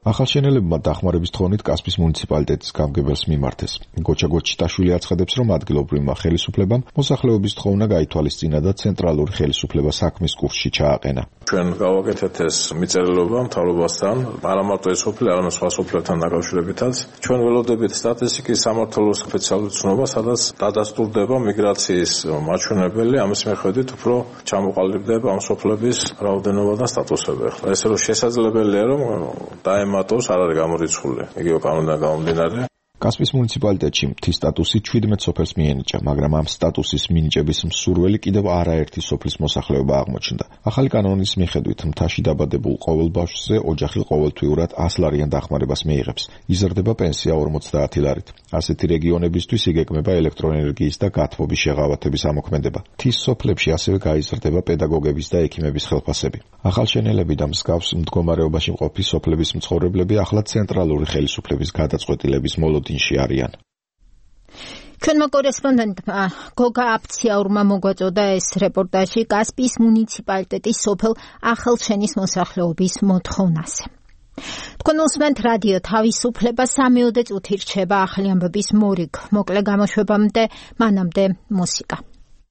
ახალშენელებმა დახმარების თხოვნით კასპის მუნიციპალიტეტის გამგებელს მიმართეს. გოჩა გოჩიტაშვილი აცხადებს, რომ ადგილობრივმა ხელისუფლებამ მოსახლეობის თხოვნა გაითვალისწინა და ცენტრალური ხელისუფლება საქმის კურსში ჩააყენა. ჩვენ გავაკეთეთ ეს მიწერილობა მთავრობასთან, არა მარტო ეს სოფელი, არამედ სხვა სოფლებთან დაკავშირებითაც. ჩვენ ველოდებით სტატისტიკის სამმართველოს სპეციალურ ცნობას, სადაც დადასტურდება მიგრაციის მაჩვენებელი, ამის მიხედვით უფრო ჩამოყალიბდება ამ სოფლების რაოდენობა და სტატუსები. ეს რომ შესაძლებელია, რომ დაემატოს, არ არის გამორიცხული. იგივე კანონიდან გამომდინარე. კასპის მუნიციპალიტეტში მთის სტატუსი 17 სოფელს მიენიჭა, მაგრამ ამ სტატუსის მინიჭების მსურველი კიდევ არაერთი სოფლის მოსახლეობა აღმოჩნდა. ახალი კანონის მიხედვით მთაში დაბადებულ ყოველ ბავშვზე ოჯახი ყოველთვიურად 100 ლარიან დახმარებას მიიღებს. იზრდება პენსია 50 ლარით. ასეთი რეგიონებისთვის იგეგმება ელექტროენერგიის და გათბობის შეღავათების ამოქმედება. მთის სოფლებში ასევე გაიზრდება პედაგოგების და ექიმების ხელფასები. ახალშენელები და მსგავს მდგომარეობაში მყოფი სოფლების მცხოვრებლები ახლა ცენტრალური ხელისუფლების გადაწყვეტილების მოლოდინში არიან. ჩვენმა კორესპონდენტმა გოგა აფციაურმა მოგვაწოდა ეს რეპორტაჟი კასპიის მუნიციპალიტეტის სოფელ ახალშენის მოსახლეობის მოთხოვნაზე. თქვენ უსმენთ რადიო თავისუფლება 3 წუთი რჩება ახალი ამბების მორიგ. მოკლე გამოშვებამდე მანამდე მუსიკა.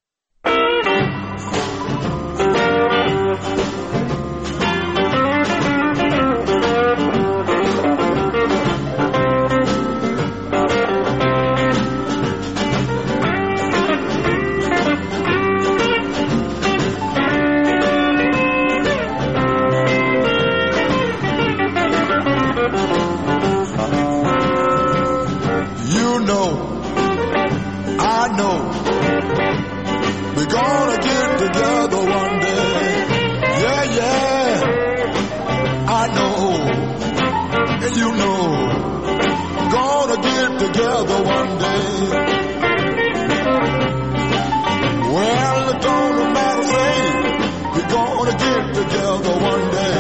Together one day. Well, it don't matter, say, we're gonna get together one day.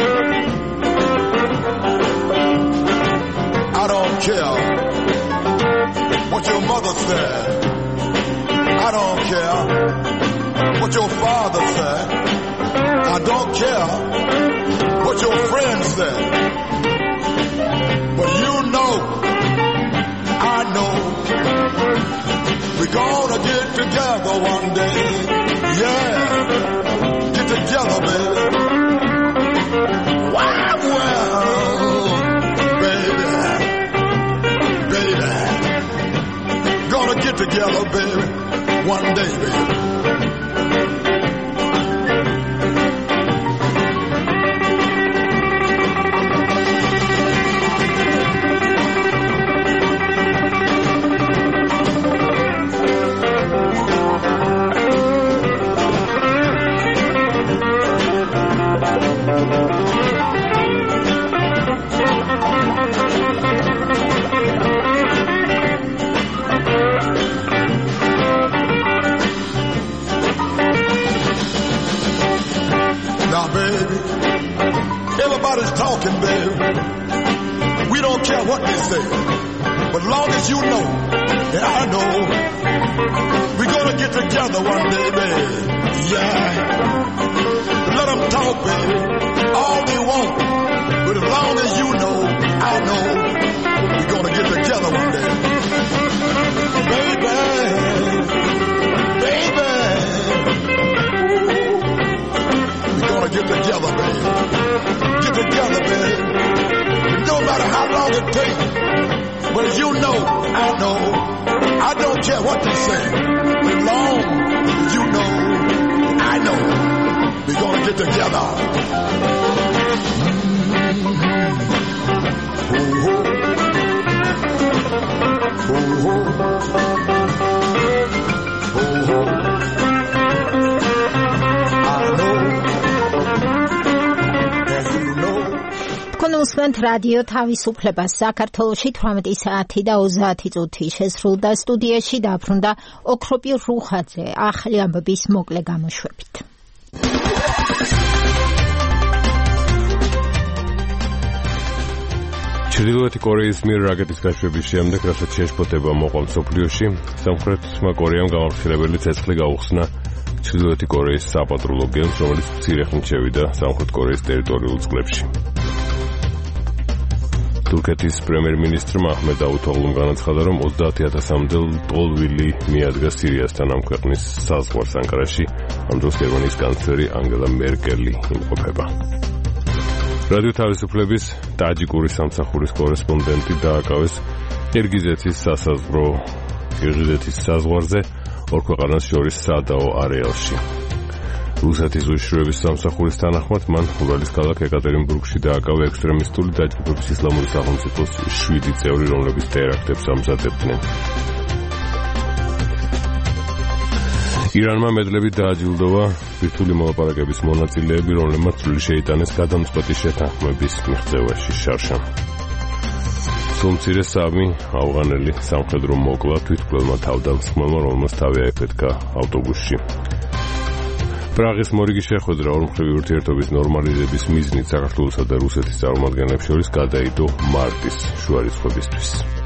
I don't care what your mother said. I don't care what your father said. I don't care what your friends said. But you know, I know we're gonna get together one day. Yeah, get together, baby. Wow, well, baby, gonna get together, baby, one day, baby. Everybody's talking, baby. We don't care what they say. But long as you know that I know we're gonna get together one day, baby. Yeah. Let them talk, baby. All they want. But as long as you know, I know we're gonna get together one day. Baby. Baby. We're gonna get together, baby. Get together, baby. No matter how long it takes. But as you know, I know. I don't care what they say. As long as you know, I know. We're gonna get together. უსმენთ რადიო თავისუფლებას. საქართველოში 18 საათი და 30 წუთი შესრულდა. სტუდიაში დაბრუნდა ოქროპი რუხაძე ახალი ამბების მოკლე გამოშვებით. ჩრდილოეთი კორეის მიერ რაკეტის გაშვების შემდეგ, რასაც შეშფოთება მოყვა მსოფლიოში, სამხრეთმა კორეამ გამახსენებელი ცეცხლი გაუხსნა ჩრდილოეთი კორეის საპატრულო გემს, რომელიც მცირე ხნით შევიდა სამხრეთ კორეის ტერიტორიულ წყლებში. თურქეთის პრემიერ-მინისტრმა აჰმედ დაუთოღლუმ განაცხადა, რომ 30,000-მდე ტოლვილი მიადგა სირიასთან ამ ქვეყნის საზღვარს ანკარაში. ამ დროს გერმანიის კანცლერი ანგელა მერკელი იმყოფება. რადიო თავისუფლების ტაჯიკური სამსახურის კორესპონდენტი დააკავეს კირგიზეთის საზღვარზე ორ ქვეყანას შორის სადაო არეალში. რუსეთის უშიშროების სამსახურის თანახმად მან ურალის ქალაქ ეკატერინბურგში დააკავა ექსტრემისტული დაჯგუფების ისლამური სახელმწიფოს 7 წევრი, რომლებიც ტერაქტებს ამზადებდნენ. ირანმა მედლებით დააჯილდოვა ბირთვული მოლაპარაკების მონაწილეები, რომლებმაც წვლილი შეიტანეს გადამწყვეტი შეთანხმების მიღწევაში შარშან. სულ-მცირე 3 ავღანელი სამხედრო მოკლა თვითმკვლელმა თავდამსხმელმა, რომელმაც თავი აიფეთქა ავტობუსში. პრაღის მორიგი შეხვედრა ორმხრივი ურთიერთობის ნორმალიზების მიზნით საქართველოსა და რუსეთის წარმომადგენლებს შორის გადაიდო მარტის შუარიცხვებისთვის.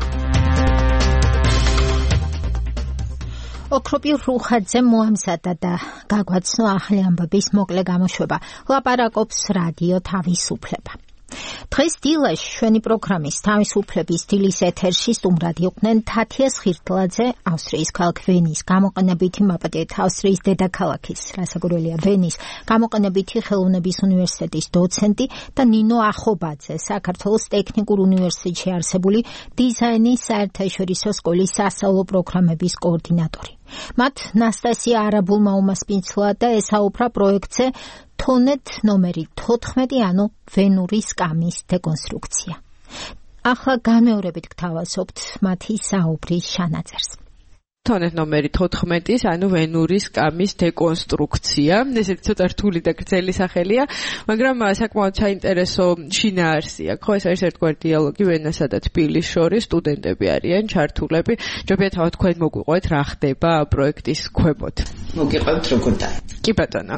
ოქროპიურ რუხაძე მოამზადა და გაგვაცნო ახალი ამბების მოკლე გამოშვება. ლაპარაკობს რადიო თავისუფლება. დღეს დილაში ჩვენი პროგრამის თავისუფლების დილის ეთერში სტუმრად იყვნენ თათია სხირტლაძე, ავსტრიის ქალაქ ვენის გამოყენებითი მაპატიეთ ავსტრიის დედაქალაქის რასაგურველია ვენის გამოყენებითი ხელოვნების უნივერსიტეტის დოცენტი და ნინო ახობაძე, საქართველოს ტექნიკურ უნივერსიტეტში არსებული დიზაინის საერთაშორისო სკოლის სასწავლო პროგრამების კოორდინატორი. მათ ნასტასია არაბულმა უმასპინძლა და ესაუბრა პროექტზე თონეთ ნომერი 14, ანუ ვენური სკამის დეკონსტრუქცია. ახლა განმეორებით გთავაზობთ მათი საუბრის შანაძერს. თონეთ ნომერი 14, ანუ ვენური სკამის დეკონსტრუქცია. ესეთი ცოტა რთული და გრძელი სახელია, მაგრამ საკმაოდ საინტერესო შინაარსია. ხო, ეს არის ერთგვარი დიალოგი ვენასა და თბილისის შორის, სტუდენტები არიან ჩართულები. ჯობია თავად თქვენ მოგვიყვეთ რა ხდება პროექტის ქვემოთ. მოგიყვებთ როგორ დაიწყო? კი ბატონო.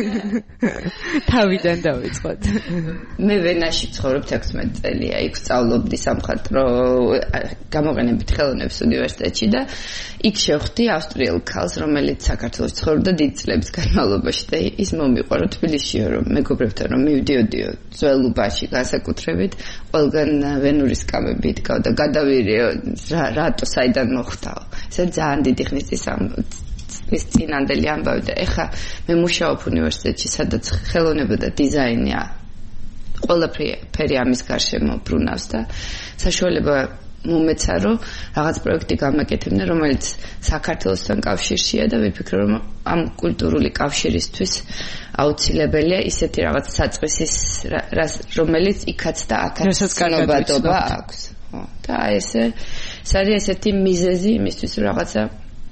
თავიდან დავიწყოთ. მე ვენაში ცხოვრობ 16 წელია, იქ სწავლობდი სამხატვრო გამოყენებით ხელოვნების უნივერსიტეტში და იქ შევხვდი ავსტრიელ ქალს, რომელიც საქართველოს ცხოვრობდა დიდ წლების განმავლობაში და ის მომიყვარო თბილისშიო, რომ მეგობრებთან რომ მივდიოდიო ძველუბაში განსაკუთრებით, ყველგან ვენური სკამები იდგა და გადავირიო რატო საიდან მოხდაო. ეს ძალიან დიდი ხნის ის წინანდელი ამბავი და ეხა მე მუშაობ უნივერსიტეტში, სადაც ხელოვნება და დიზაინია ყველაფერი ამის გარშემო ბრუნავს და საშუალება მომეცა რომ რაღაც პროექტი გამაკეთებინა, რომელიც საქართველოსთან კავშირშია და ვიფიქრე რომ ამ კულტურული კავშირისთვის აუცილებელია ისეთი რაღაც საწყისის, რომელიც იქაც და აქაც ცნობადობა აქვს. და ესე არის ესეთი მიზეზი იმისთვის რომ რაღაცა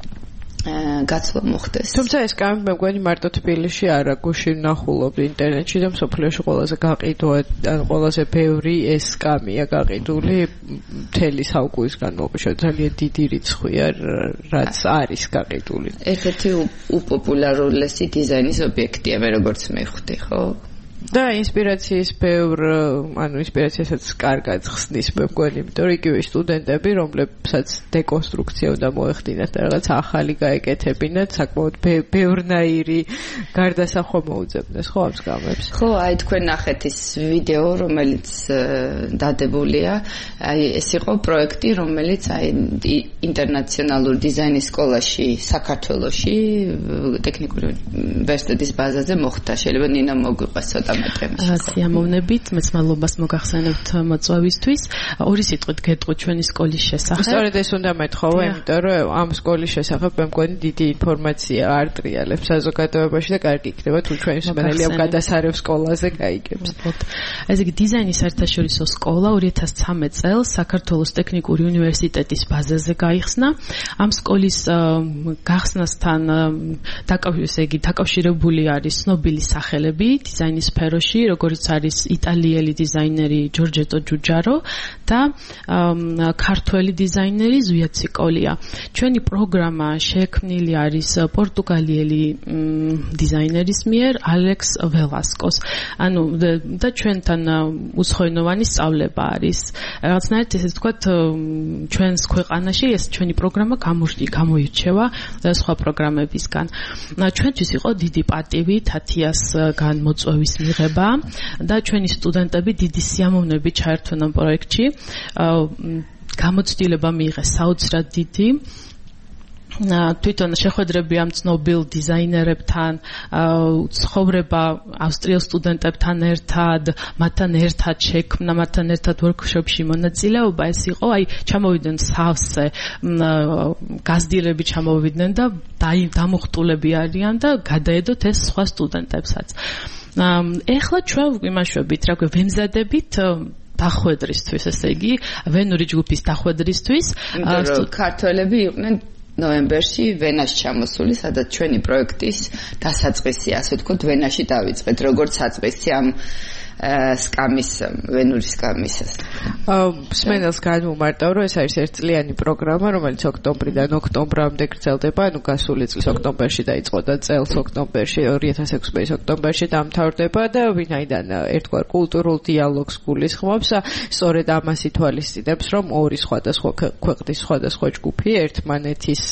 გაცვლა მოხდეს. თუმცა ეს კამი მე მგონი მარტო თბილისში არა, გუშინ ნახულობდი ინტერნეტში და მსოფლიოში ყველაზე გაყიდვა, ან ყველაზე ბევრი ეს კამია გაყიდული მთელი საუკუნის განმავლობაში, ძალიან დიდი რიცხვია, რაც არის გაყიდული. ერთ-ერთი უპოპულარულესი დიზაინის ობიექტია, მე როგორც მივხვდი, ხო? და ინსპირაციის ინსპირაციასაც კარგად ხსნის მე მგონი, იმიტომ რომ იგივე სტუდენტები, რომლებსაც დეკონსტრუქცია უნდა მოეხდინათ და რაღაც ახალი გაეკეთებინათ, საკმაოდ ბევრნაირი გარდასახვა მოუძებნეს, ხო ამ სკამებს? ხო, აი თქვენ ნახეთ ის ვიდეო, რომელიც დადებულია, აი ეს იყო პროექტი, რომელიც აი ინტერნაციონალურ დიზაინის სკოლაში საქართველოში ტექნიკური უნივერსიტეტის ბაზაზე მოხდა. შეიძლება ნინა მოგვიყვეს ცოტა სიამოვნებით, მეც მადლობას მოგახსენებთ მოწვევისთვის. ორი სიტყვით გეტყვით ჩვენი სკოლის შესახებ. სწორედ ეს უნდა მეთხოვე, იმიტომ რომ ამ სკოლის შესახებ მე მგონი დიდი ინფორმაცია არ ტრიალებს საზოგადოებაში და კარგი იქნება თუ ჩვენი მსმენელი ამ გადასარევ სკოლაზე გაიგებს. ესე იგი დიზაინის საერთაშორისო სკოლა 2013 წელს საქართველოს ტექნიკური უნივერსიტეტის ბაზაზე გაიხსნა. ამ სკოლის გახსნასთან დაკავშირებული არის ცნობილი სახელები დიზაინის სფეროში, როგორც არის იტალიელი დიზაინერი ჯორჯეტო ჯუჯარო და ქართველი დიზაინერი ზვია ციკოლია. ჩვენი პროგრამა შექმნილი არის პორტუგალიელი დიზაინერის მიერ, ალექს ველასკოს. ანუ და ჩვენთან უცხოენოვანი სწავლება არის. რაღაცნაირად ესე ვთქვათ, ჩვენს ქვეყანაში ეს ჩვენი პროგრამა გამოირჩევა სხვა პროგრამებისგან. ჩვენთვის იყო დიდი პატივი თათიას განმოწვევის მიიღება და ჩვენი სტუდენტები დიდი სიამოვნებით ჩაერთვნენ ამ პროექტში. გამოცდილება მიიღეს საოცრად დიდი. თვითონ შეხვედრები ამ ცნობილ დიზაინერებთან, ცხოვრება ავსტრიელ სტუდენტებთან ერთად, მათთან ერთად შექმნა, მათთან ერთად ვორქშოპში მონაწილეობა, ეს იყო, ჩამოვიდნენ სავსე გაზრდილები ჩამოვიდნენ და დამუხტულები არიან და გადაედოთ ეს სხვა სტუდენტებსაც. ეხლა ჩვენ ვიმაშვებით, რა ქვია, ვემზადებით დახვედრისთვის, ესე იგი, ვენური ჯგუფის დახვედრისთვის. ქართველები იყვნენ ნოემბერში ვენაში ჩამოსული, სადაც ჩვენი პროექტის დასაწყისი, ასე ვთქვათ, ვენაში დავიწყეთ, როგორც საწყისი ამ სკამის, ვენური სკამის. მსმენელს განვუმარტავ, რომ ეს არის ერთწლიანი პროგრამა, რომელიც ოქტომბრიდან ოქტომბრამდე გრძელდება, გასული წლის ოქტომბერში დაიწყო და წელს ოქტომბერში, 2006 წლის ოქტომბერში დამთავრდება და ვინაიდან ერთგვარ კულტურულ დიალოგს გულისხმობს, სწორედ ამას ითვალისწინებს, რომ ორი სხვადასხვა ქვეყნის სხვადასხვა ჯგუფი ერთმანეთის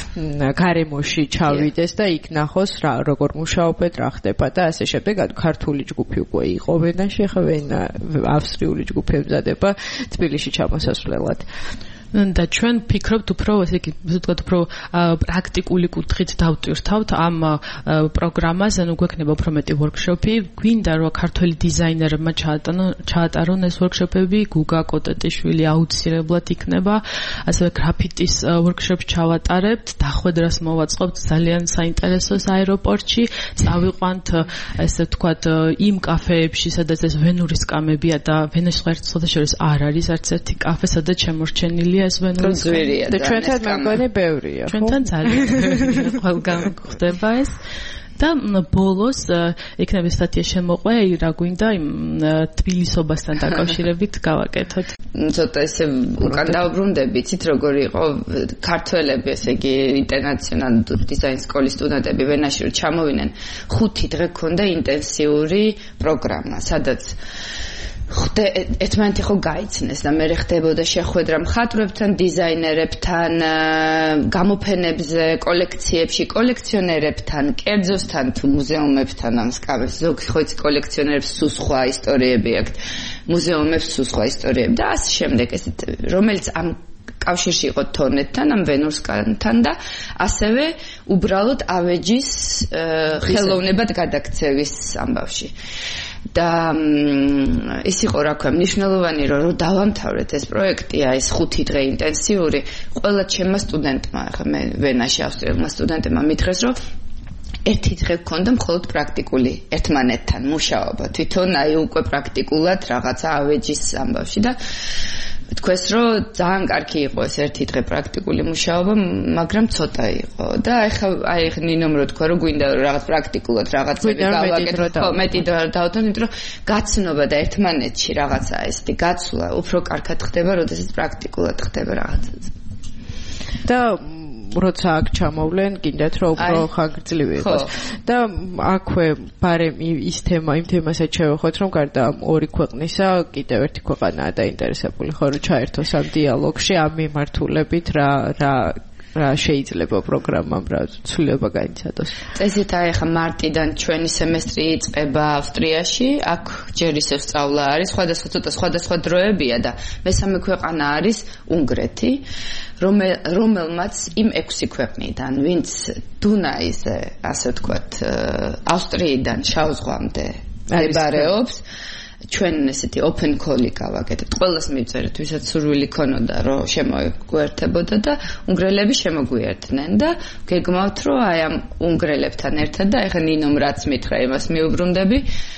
გარემოში ჩავიდეს და იქ ნახოს როგორ მუშაობენ, რა ხდება და ასე შემდეგ. ქართული ჯგუფი უკვე იყო ვენაში, ახლა ავსტრიული ჯგუფი ემზადება თბილისში ჩამოსასვლელად. და ჩვენ ფიქრობთ უფრო, ესე იგი, ვთქვათ, უფრო პრაქტიკული კუთხით დავტვირთავთ ამ პროგრამას, ანუ გვექნება უფრო მეტი ვორქშოპი. გვინდა რომ ქართველი დიზაინერებმა ჩაატარონ ეს ვორქშოპები, გუგა კოტეტიშვილი აუცილებლად იქნება, ასევე გრაფიტის ვორქშოპს ჩავატარებთ, დახვედრას მოვაწყობთ ძალიან საინტერესოს აეროპორტში, წავიყვანთ, ესე ვთქვათ, იმ კაფეებში, სადაც ეს ვენური სკამებია და ვენაში სხვა შორის არ არის არც ერთი კაფე, სადაც შემორჩენილი ეს ვენური ზვირია და ჩვენთან მეგონი ბევრია. ჩვენთან ძალიან ბევრია, ყველგან ხდება ეს. და ბოლოს იქნება სტატია შემოყვე, რა გვინდა იმ თბილისობასთან დაკავშირებით გავაკეთოთ. ცოტა ესე უკან დავბრუნდები, იცით როგორი იყო ქართველები, ესე იგი ინტერნაციონალ დიზაინ სკოლის სტუდენტები ვენაში რომ ჩამოვიდნენ, 5 დღე ქონდა ინტენსიური პროგრამა, სადაც ერთმანეთი ხო გაიცნეს და მე ხდებოდა შეხვედრა მხატვრებთან, დიზაინერებთან, გამოფენებზე, კოლექციებში, კოლექციონერებთან, კერძოსთან თუ მუზეუმებთან ამ სკამებს. ზოგი ხო იცი კოლექციონერებს სულ სხვა ისტორიები აქვთ, მუზეუმებს სულ სხვა ისტორიები და ასე შემდეგ, ესეთ რომელიც ამ კავშირში იყო თორნეთთან, ამ ვენურსკანთან და ასევე უბრალოდ ავეჯის ხელოვნებად გადაქცევის ამბავში. და ის იყო რა ქვია მნიშვნელოვანი რომ დავამთავრეთ ეს პროექტი, ეს 5 დღე ინტენსიური, ყველა ჩემმა სტუდენტმა, ახლა მე ვენაში ავსტრიელმა სტუდენტებმა მითხრეს რომ ერთი დღე გქონდა მხოლოდ პრაქტიკული ერთმანეთთან მუშაობა, თვითონ უკვე პრაქტიკულად რაღაცა ავეჯის ამბავში და თქვეს რომ ძალიან კარგი იყო ეს ერთი დღე პრაქტიკული მუშაობა, მაგრამ ცოტა იყო და ეხლა ნინომ რო თქვა რომ გვინდა რაღაც პრაქტიკულად რაღაცები გავაკეთოთ, მეტი დრო დავთვალოთ, იმიტომ რომ გაცნობა და ერთმანეთში რაღაცა ესეთი გაცვლა უფრო კარგად ხდება, როდესაც პრაქტიკულად ხდება რაღაცა. და როცა აქ ჩამოვლენ, გინდათ რომ უფრო ხანგრძლივი იყოს. და აქვე ბარემ ის თემა, იმ თემასაც შევეხოთ, რომ გარდა ორი ქვეყნისა, კიდევ ერთი ქვეყანაა დაინტერესებული, ხო, რომ ჩაერთოს ამ დიალოგში, ამ მიმართულებით რა შეიძლება პროგრამამ რა ცვლილება გაიცადოს. წესით ახლა მარტიდან ჩვენი სემესტრი იწყება ავსტრიაში, აქ ჯერ ისევ სწავლა არის, სხვადასხვა დროებია და მესამე ქვეყანა არის უნგრეთი, რომელმაც იმ 6 ქვეყნიდან, ვინც დუნაიზე, ასე ვთქვათ, ავსტრიიდან შავ ზღვამდე მდებარეობს, ჩვენ ესეთი open call-ი გავაკეთებთ. ყველას მივწერეთ, ვისაც სურვილი ქონოდა, რომ შემოგვერთებოდა და უნგრელები შემოგვიერთდნენ და გეგმავთ, რომ აი ამ უნგრელებთან ერთად და ეხლა ნინომ რაც მითხრა, იმას მიუბრუნდები.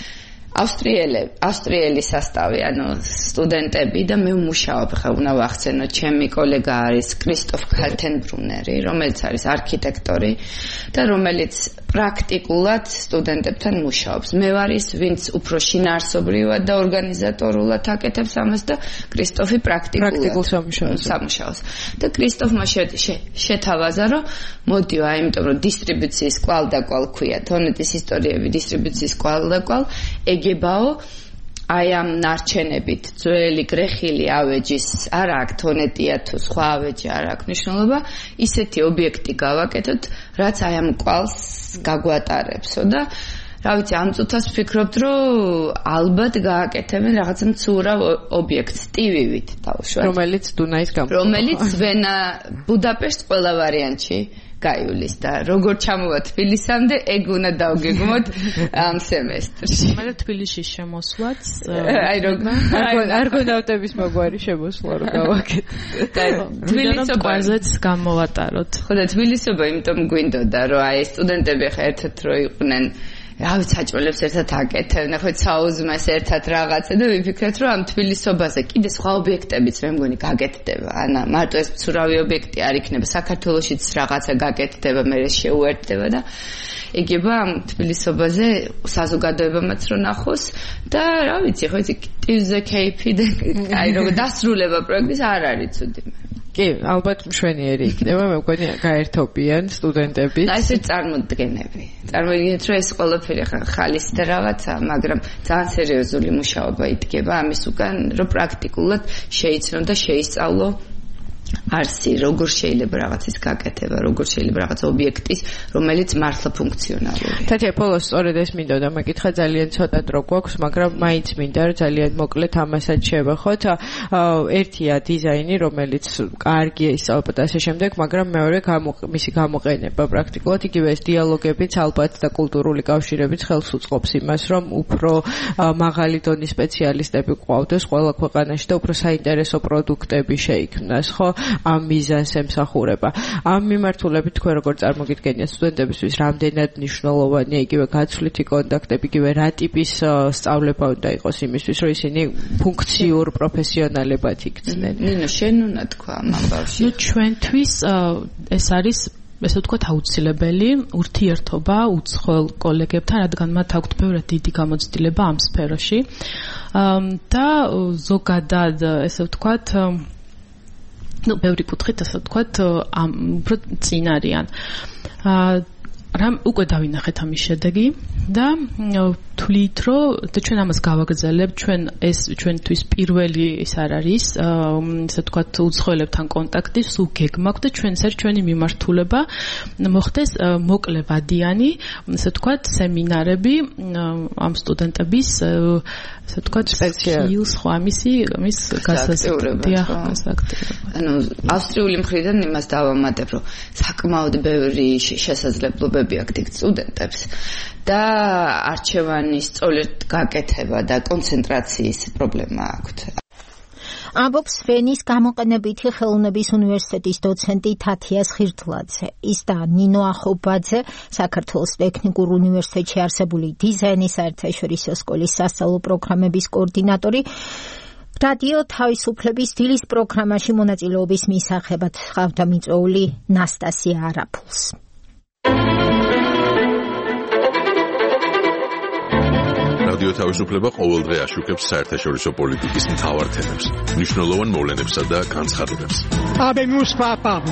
ავსტრიელი სასტავი, ანუ სტუდენტები და მე ვმუშაობ, ხა უნდა ვახსენო, ჩემი კოლეგა არის კრისტოფ ქალთენბრუნერი, რომელიც არის არქიტექტორი და რომელიც პრაქტიკულად სტუდენტებთან მუშაობს. მე ვარ ის, ვინც უფრო შინაარსობრივად და ორგანიზატორულად აკეთებს ამას და კრისტოფი პრაქტიკულ სამუშაოს. და კრისტოფმა შეთავაზა, რომ მოდიო, იმიტომ რომ დისტრიბუციის კვალ-და-კვალ ქვია, თორნეთის ისტორიები დისტრიბუციის კვალ-და-კვალ ეგებაო აი ამ ნარჩენებით ძველი გრეხილი ავეჯის არ აქვს თონეტია თუ სხვა ავეჯი არ აქვს მნიშვნელობა, ისეთი ობიექტი გავაკეთოთ, რაც აი ამ კვალს გაგვატარებსო და რა ვიცი, ამ წუთას ვფიქრობთ, რომ ალბათ გააკეთებენ რაღაცა მცურავ ობიექტს ტივივით თავშუა. რომელიც დუნაის გამო. რომელიც ვენა ბუდაპეშტ ყველა ვარიანტში გაივლის და როგორ ჩამოვა თბილისამდე, ეგ უნდა დავგეგმოთ ამ სემესტრში. მაგრამ თბილისში შემოსვლაც აი არგონავტების მოგვარი შემოსვლა რომ გავაკეთოთ. თბილისობაზეც გამოვატაროთ. ხო და თბილისობა იმიტომ გვინდოდა, რომ აი სტუდენტები ხა ერთად რო იყვნენ რა ვიცი, საჭმელებს ერთად აკეთებდნენ, ხო საუზმეს ერთად რაღაცა და ვიფიქრეთ, რომ ამ თბილისობაზე კიდე სხვა ობიექტებიც მე მგონი გაკეთდება. ანა მარტო ეს მცურავი ობიექტი არ იქნება, საქართველოშიც რაღაცა გაკეთდება, მე შეუერთდება და იგება ამ თბილისობაზე საზოგადოებამაც რო ნახოს და რა ვიცი, ხო იცი, ტივზე кейფი და აი როგორ დასრულება პროექტის არ არის ცუდი. კი, ალბათ მშვენიერი იქნება, მე მგონი გაერთობიან სტუდენტები. და ესე წარმოდგენები. წარმოიდგინეთ, რომ ეს ყველაფერი ხალის და რაღაცა, მაგრამ ძალიან სერიოზული მუშაობა იდგება ამის უკან, რომ პრაქტიკულად შეიცნო და შეისწავლო არსი, როგორ შეიძლება რაღაცის გაკეთება, როგორ შეიძლება რაღაც ობიექტის, რომელიც მართლა ფუნქციონალურია. თათია, ბოლოს სწორედ ეს მინდოდა მეკითხა, ძალიან ცოტა დრო გვაქვს, მაგრამ მაინც მინდა რომ ძალიან მოკლედ ამასაც შევეხოთ. ერთია დიზაინი, რომელიც კარგია ისწავლება და ასე შემდეგ, მაგრამ მეორე მისი გამოყენება პრაქტიკულად, იგივე ეს დიალოგებიც ალბათ და კულტურული კავშირებიც ხელს უწყობს იმას, რომ უფრო მაღალი დონის სპეციალისტები გვყავდეს ყველა ქვეყანაში და უფრო საინტერესო პროდუქტები შეიქმნას, ხო? ამ მიზანს ემსახურება. ამ მიმართულებით თქვენ როგორ წარმოგიდგენიათ სტუდენტებისთვის რამდენად მნიშვნელოვანია იგივე გაცვლითი კონტაქტები, იგივე რა ტიპის სწავლება უნდა იყოს იმისთვის, რომ ისინი ფუნქციურ პროფესიონალებად იქცნენ? ნინო, შენ უნდა თქვა ამ ამბავში. ნუ ჩვენთვის ეს არის ესე ვთქვათ აუცილებელი ურთიერთობა უცხოელ კოლეგებთან, რადგან მათ აქვთ ბევრად დიდი გამოცდილება ამ სფეროში. და ზოგადად ესე ვთქვათ ну, ბევრი კუთხით ასე ვთქვათ, უფრო წინ არიან. რამ უკვე დავინახეთ ამის შედეგი და თვლით, რომ და ჩვენ ამას გავაგრძელებთ, ეს ჩვენთვის პირველი ის არ არის, ასე ვთქვათ, უცხოელებთან კონტაქტი, სულ გეგმაგვთ და ჩვენი მიმართულება მოხდეს მოკლე ვადიანი, ასე ვთქვათ, სემინარები ამ სტუდენტების ასე ვთქვათ, სპეციალს ხო ამის გასასწორებლად. ანუ ავსტრიული მხრიდან იმას დავამატებ, რომ საკმაოდ ბევრი შესაძლებლობები აქვს დიდ სტუდენტებს და არჩევანის სწორედ გაკეთება და კონცენტრაციის პრობლემა აქვთ. ამბობს ვენის გამოყენებითი ხელოვნების უნივერსიტეტის დოცენტი თათია სხირტლაძე. ის და ნინო ახობაძე, საქართველოს ტექნიკურ უნივერსიტეტში არსებული დიზაინის საერთაშორისო სკოლის სასწავლო პროგრამების კოორდინატორი, რადიო თავისუფლების დილის პროგრამაში მონაწილეობის მისაღებად ხავდა მიწვეული ნასტასია არაფულს. რადიო თავისუფლება ყოველდღე აშუქებს საერთაშორისო პოლიტიკის მთავარ თემებს, მნიშვნელოვან მოვლენებსა და განცხადებებს. Habemus papam.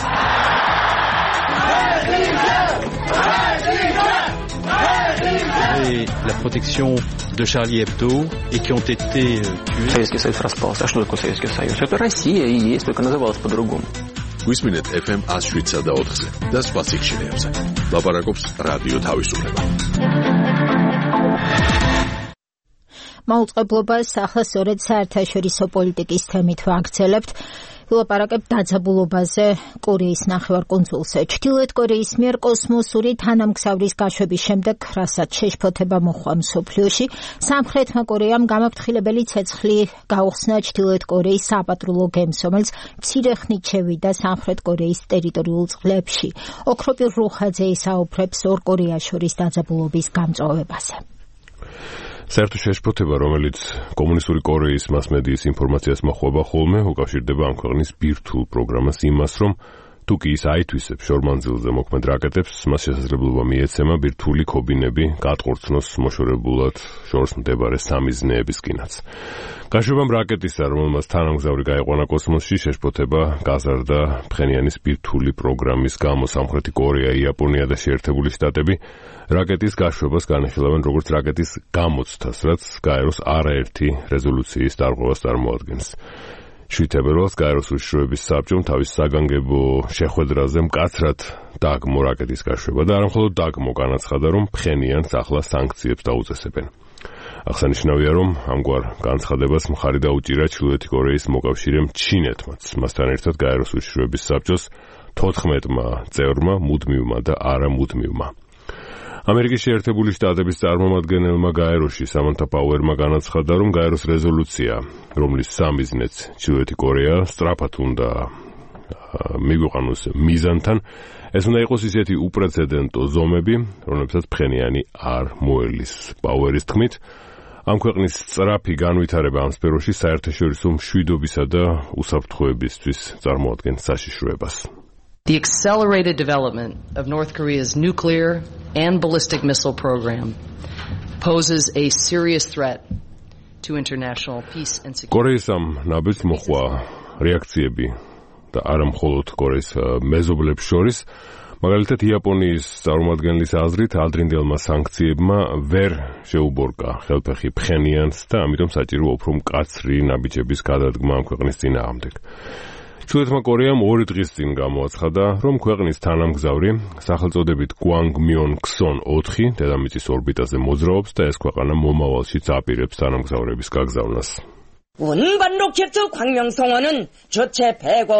Et la protection de Charlie Hebdo et qui ont été tués. Советский Союз распался. А что такое Советский Союз? Это Россия и есть, только называлась по-другому. გვისმინეთ FM 107 და 4-ზე და სხვა სიგნალებზე. ლაპარაკობს რადიო თავისუფლება. მაუწყებლობას ახლა სწორედ საერთაშორისო პოლიტიკის თემით ვაგრძელებთ. ვილაპარაკებთ დაძაბულობაზე კორეის ნახევარკუნძულზე. ჩრდილოეთ კორეის მიერ კოსმოსური თანამგზავრის გაშვების შემდეგ, რასაც შეშფოთება მოჰყვა მსოფლიოში, სამხრეთმა კორეამ გამაფრთხილებელი ცეცხლი გაუხსნა ჩრდილოეთ კორეის საპატრულო გემს, რომელიც მცირე ხნით შევიდა სამხრეთ კორეის ტერიტორიულ წყლებში. ოქროპირ რუხაძე ისაუბრებს ორ კორეას შორის დაძაბულობის გამწვავებაზე. საერთო შეშფოთება, რომელიც კომუნისტური კორეის მასმედიის ინფორმაციას მოხვება ხოლმე, უკავშირდება ამ ქვეყნის ბირთვულ პროგრამას იმას, რომ თუ კი ის აითვისებს შორმანძილზე მოქმედ რაკეტებს, მას შესაძლებლობა მიეცემა ბირთვული ქობინები გატყორცნოს მოშორებულად შორს მდებარე სამიზნეებისკინაც. გაშვებამ რაკეტისა, რომელმაც თანამგზავრი გაიყვანა კოსმოსში, შეშფოთება გაზარდა ფხენიანის ბირთვული პროგრამის გამო. სამხრეთი კორეა, იაპონია და შეერთებული შტატები რაკეტის გაშვებას განიხილავენ როგორც რაკეტის გამოცდას, რაც გაეროს არაერთი რეზოლუციის დარღვევას წარმოადგენს. შვიდ-თებერვალს გაეროს უშიშროების საბჭომ თავის საგანგებო შეხვედრაზე მკაცრად დაგმო რაკეტის გაშვება და არამხოლოდ დაგმო განაცხადა, რომ ფხენიანს ახლა სანქციებს დაუწესებენ. აღსანიშნავია, რომ ამგვარ განცხადებას მხარი დაუჭირა ჩრდილოეთი კორეის მოკავშირემ ჩინეთმაც. მასთან ერთად გაეროს უშიშროების საბჭოს 14-მა წევრმა მუდმივმა და არამუდმივმა. ამერიკის შეერთებული შტატების წარმომადგენელმა გაეროში სამანთა პაუერმა განაცხადა, რომ გაეროს რეზოლუცია, რომლის სამიზნეც ჩრდილოეთი კორეა სწრაფად უნდა მიგვიყვანოს მიზანთან, ეს უნდა იყოს ისეთი უპრეცედენტო ზომები, რომლებსაც ფხენიანი არ მოელის. პაუერის თქმით, ამ ქვეყნის სწრაფი განვითარება ამ სფეროში საერთაშორისო მშვიდობისა და უსაფრთხოებისთვის წარმოადგენს საშიშროებას. The accelerated development of North Korea's nuclear and ballistic missile program poses a serious threat to international peace and security. კორეის ამ ნაბიჯს მოხვა რეაქციები და არა მხოლოდ კორეის მეზობლებს შორის, მაგალითად იაპონიის წარმომადგენლის აზრით ადრინდელმა სანქციებმა ვერ შეუბორკა ხელფეხი ფხენიანს და ამიტომ საჭირო უფრო მკაცრი ნაბიჯების გადადგმა ამ ქვეყნის წინააღმდეგ. ჩრდილოეთმა კორეამ 2 დღის წინ გამოაცხადა, რომ ქვეყნის თანამგზავრი სახელწოდებით გვანგმიონ ქსონ 4 დედამიწის ორბიტაზე მოძრაობს და ეს ქვეყანა მომავალშიც აპირებს თანამგზავრების გაგზავნას. 운반 로켓 광명성원은 주체 배거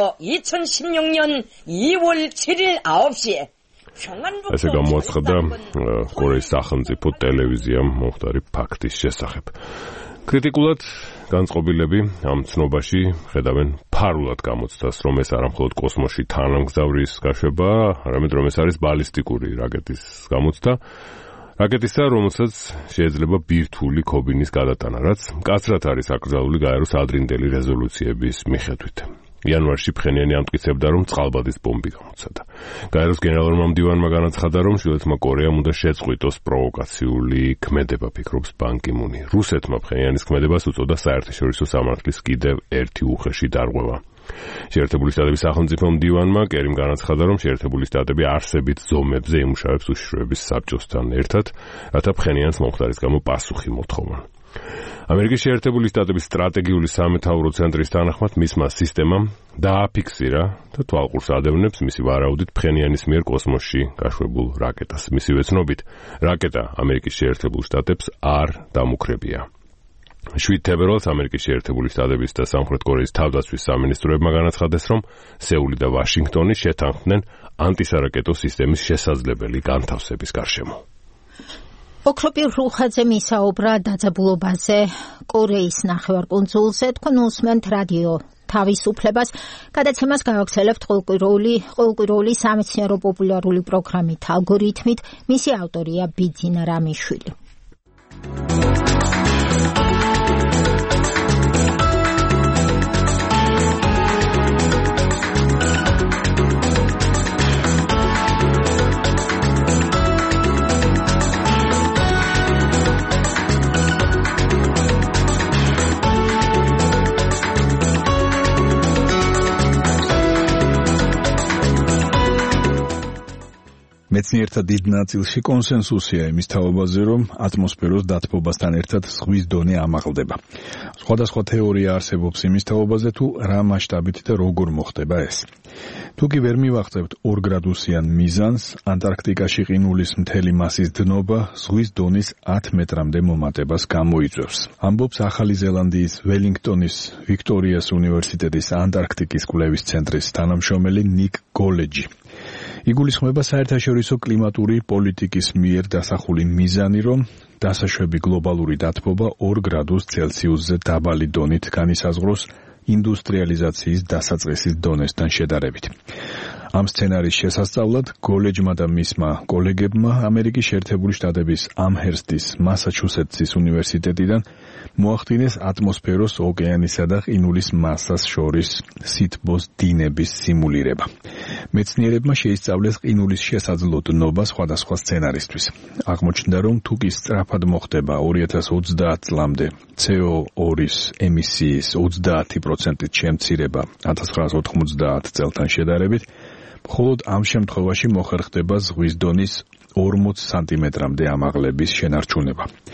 2016년 2월 7일 9시에 ესე გამოაცხადა კორეის სახელმწიფო ტელევიზიამ მომხდარი ფაქტის შესახებ. კრიტიკულად განწყობილები ამ ცნობაში ხედავენ ფარულად გამოცდას, რომ ეს არა მხოლოდ კოსმოსში თანამგზავრის გაშვება, არამედ რომ ეს არის ბალისტიკური რაკეტის გამოცდა. რაკეტისა, რომელსაც შეიძლება ბირთვული ქობინის გადატანა, რაც მკაცრად არის აკრძალული გაეროს ადრინდელი რეზოლუციების მიხედვით. იანვარში ფხენიანი ამტკიცებდა, რომ წყალბადის ბომბი გამოცადა. გაეროს გენერალურმა მდივანმა განაცხადა, რომ ჩრდილოეთმა კორეამ უნდა შეწყვიტოს პროვოკაციული ქმედება, ფიქრობს ბან კი მუნი. რუსეთმა ფხენიანის ქმედებას უწოდა საერთაშორისო სამართლის კიდევ ერთი უხეში დარღვევა. შეერთებული შტატების სახელმწიფო მდივანმა კერიმ განაცხადა, რომ შეერთებული შტატები არსებით ზომებზე იმუშავებს უშიშროების საბჭოსთან ერთად, რათა ფხენიანს მომხდარის გამო პასუხი მოთხოვან. ამერიკის შეერთებული შტატების სტრატეგიული სამეთაურო ცენტრის თანახმად მისმა სისტემამ დააფიქსირა და თვალყურს ადევნებს მისი ვარაუდით ფხენიანის მიერ კოსმოსში გაშვებულ რაკეტას. მისივე ცნობით, რაკეტა ამერიკის შეერთებულ შტატებს არ დამუქრებია. 7 თებერვალს ამერიკის შეერთებული შტატების და სამხრეთ კორეის თავდაცვის სამინისტროებმა განაცხადეს, რომ სეული და ვაშინგტონი შეთანხმდნენ ანტისარაკეტო სისტემის შესაძლებელი განთავსების გარშემო. ოქროპირ რუხაძე მისაუბრა დაძაბულობაზე კორეის ნახევარკუნძულზე. თქვენ უსმენთ რადიო თავისუფლებას. გადაცემას გავაგრძელებთ ყოველკვირეული სამეცნიერო პოპულარული პროგრამით ალგორითმით. მისი ავტორია ბიძინა რამიშვილი. მეცნიერთა დიდ ნაწილში კონსენსუსია იმის თაობაზე, რომ ატმოსფეროს დათბობასთან ერთად ზღვის დონე ამაღლდება. სხვადასხვა თეორია არსებობს იმის თაობაზე, თუ რა მასშტაბით და როგორ მოხდება ეს. თუ კი ვერ მივახცევთ 2 გრადუსიან მიზანს, ანტარქტიკაში ყინულის მთელი მასის დნობა ზღვის დონის 10 მეტრამდე მომატებას გამოიწვევს. ამბობს ახალი ზელანდიის ველინგტონის ვიქტორიას უნივერსიტეტის ანტარქტიკის კვლევის ცენტრის თანამშრომელი ნიკ გოლეჯი. იგულისხმება საერთაშორისო კლიმატური პოლიტიკის მიერ დასახული მიზანი, რომ დასაშვები გლობალური დათბობა 2 გრადუს ცელსიუსზე დაბალი დონით განისაზღვროს ინდუსტრიალიზაციის დასაწყისის დონესთან შედარებით. ამ სცენარის შესასწავლად გოლეჯმა და მისმა კოლეგებმა ამერიკის შეერთებული შტატების ამჰერსტის მასაჩუსეტსის უნივერსიტეტიდან მოახდინეს ატმოსფეროს, ოკეანისა და ყინულის მასას შორის სითბოს დინების სიმულირება. მეცნიერებმა შეისწავლეს ყინულის შესაძლო დნობა სხვადასხვა სცენარისთვის. აღმოჩნდა, რომ თუ კი სწრაფად მოხდება 2030 წლამდე CO2-ის ემისიის 30%-ით შემცირება 1990 წელთან შედარებით, მხოლოდ ამ შემთხვევაში მოხერხდება ზღვის დონის 40 სანტიმეტრამდე ამაღლების შენარჩუნება.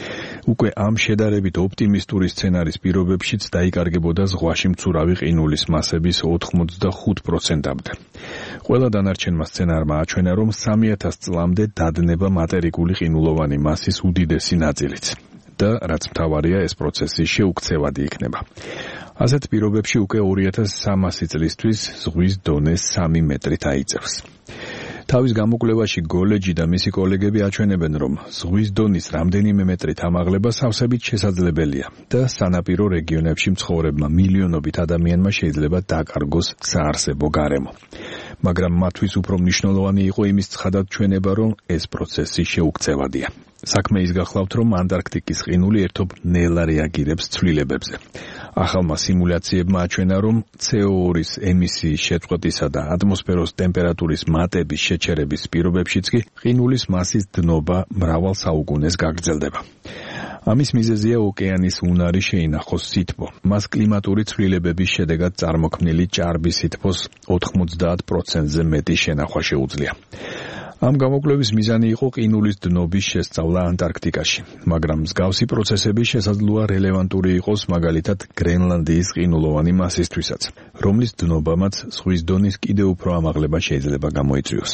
უკვე ამ შედარებით ოპტიმისტური სცენარის პირობებშიც დაიკარგებოდა ზღვაში მცურავი ყინულის მასების 85%-მდე. ყველა დანარჩენმა სცენარმა აჩვენა, რომ 3000 წლამდე დადნება მატერიკული ყინულოვანი მასის უდიდესი ნაწილიც. და რაც მთავარია, ეს პროცესი შეუქცევადი იქნება. ასეთ პირობებში უკვე 2300 წლისთვის ზღვის დონე 3 მეტრით აიწევს. თავის გამოკვლევაში გოლეჯი და მისი კოლეგები აჩვენებენ, რომ ზღვის დონის რამდენიმე მეტრით ამაღლება სავსებით შესაძლებელია და სანაპირო რეგიონებში მცხოვრებმა მილიონობით ადამიანმა შეიძლება დაკარგოს საარსებო გარემო. მაგრამ მათთვის უფრო მნიშვნელოვანი იყო იმის ცხადად ჩვენება, რომ ეს პროცესი შეუქცევადია. საქმე ის გახლავთ, რომ ანტარქტიკის ყინული ერთობ ნელა რეაგირებს ცვლილებებზე. ახალმა სიმულაციებმა აჩვენა, რომ CO2-ის ემისიის შეწყვეტისა და ატმოსფეროს ტემპერატურის მატების შეჩერების პირობებშიც კი ყინულის მასის დნობა მრავალ საუკუნეს გაგრძელდება. ამის მიზეზია ოკეანის უნარი შეინახოს სითბო. მას კლიმატური ცვლილებების შედეგად წარმოქმნილი ჭარბის სითბოს 90%-ზე მეტი შენახვა შეუძლია. ამ გამოკვლევის მიზანი იყო ყინულის დნობის შესწავლა ანტარქტიკაში, მაგრამ მსგავსი პროცესები შესაძლოა რელევანტური იყოს მაგალითად გრენლანდიის ყინულოვანი მასისთვისაც, რომლის დნობამაც ზღვის დონის კიდევ უფრო ამაღლება შეიძლება გამოიწვიოს.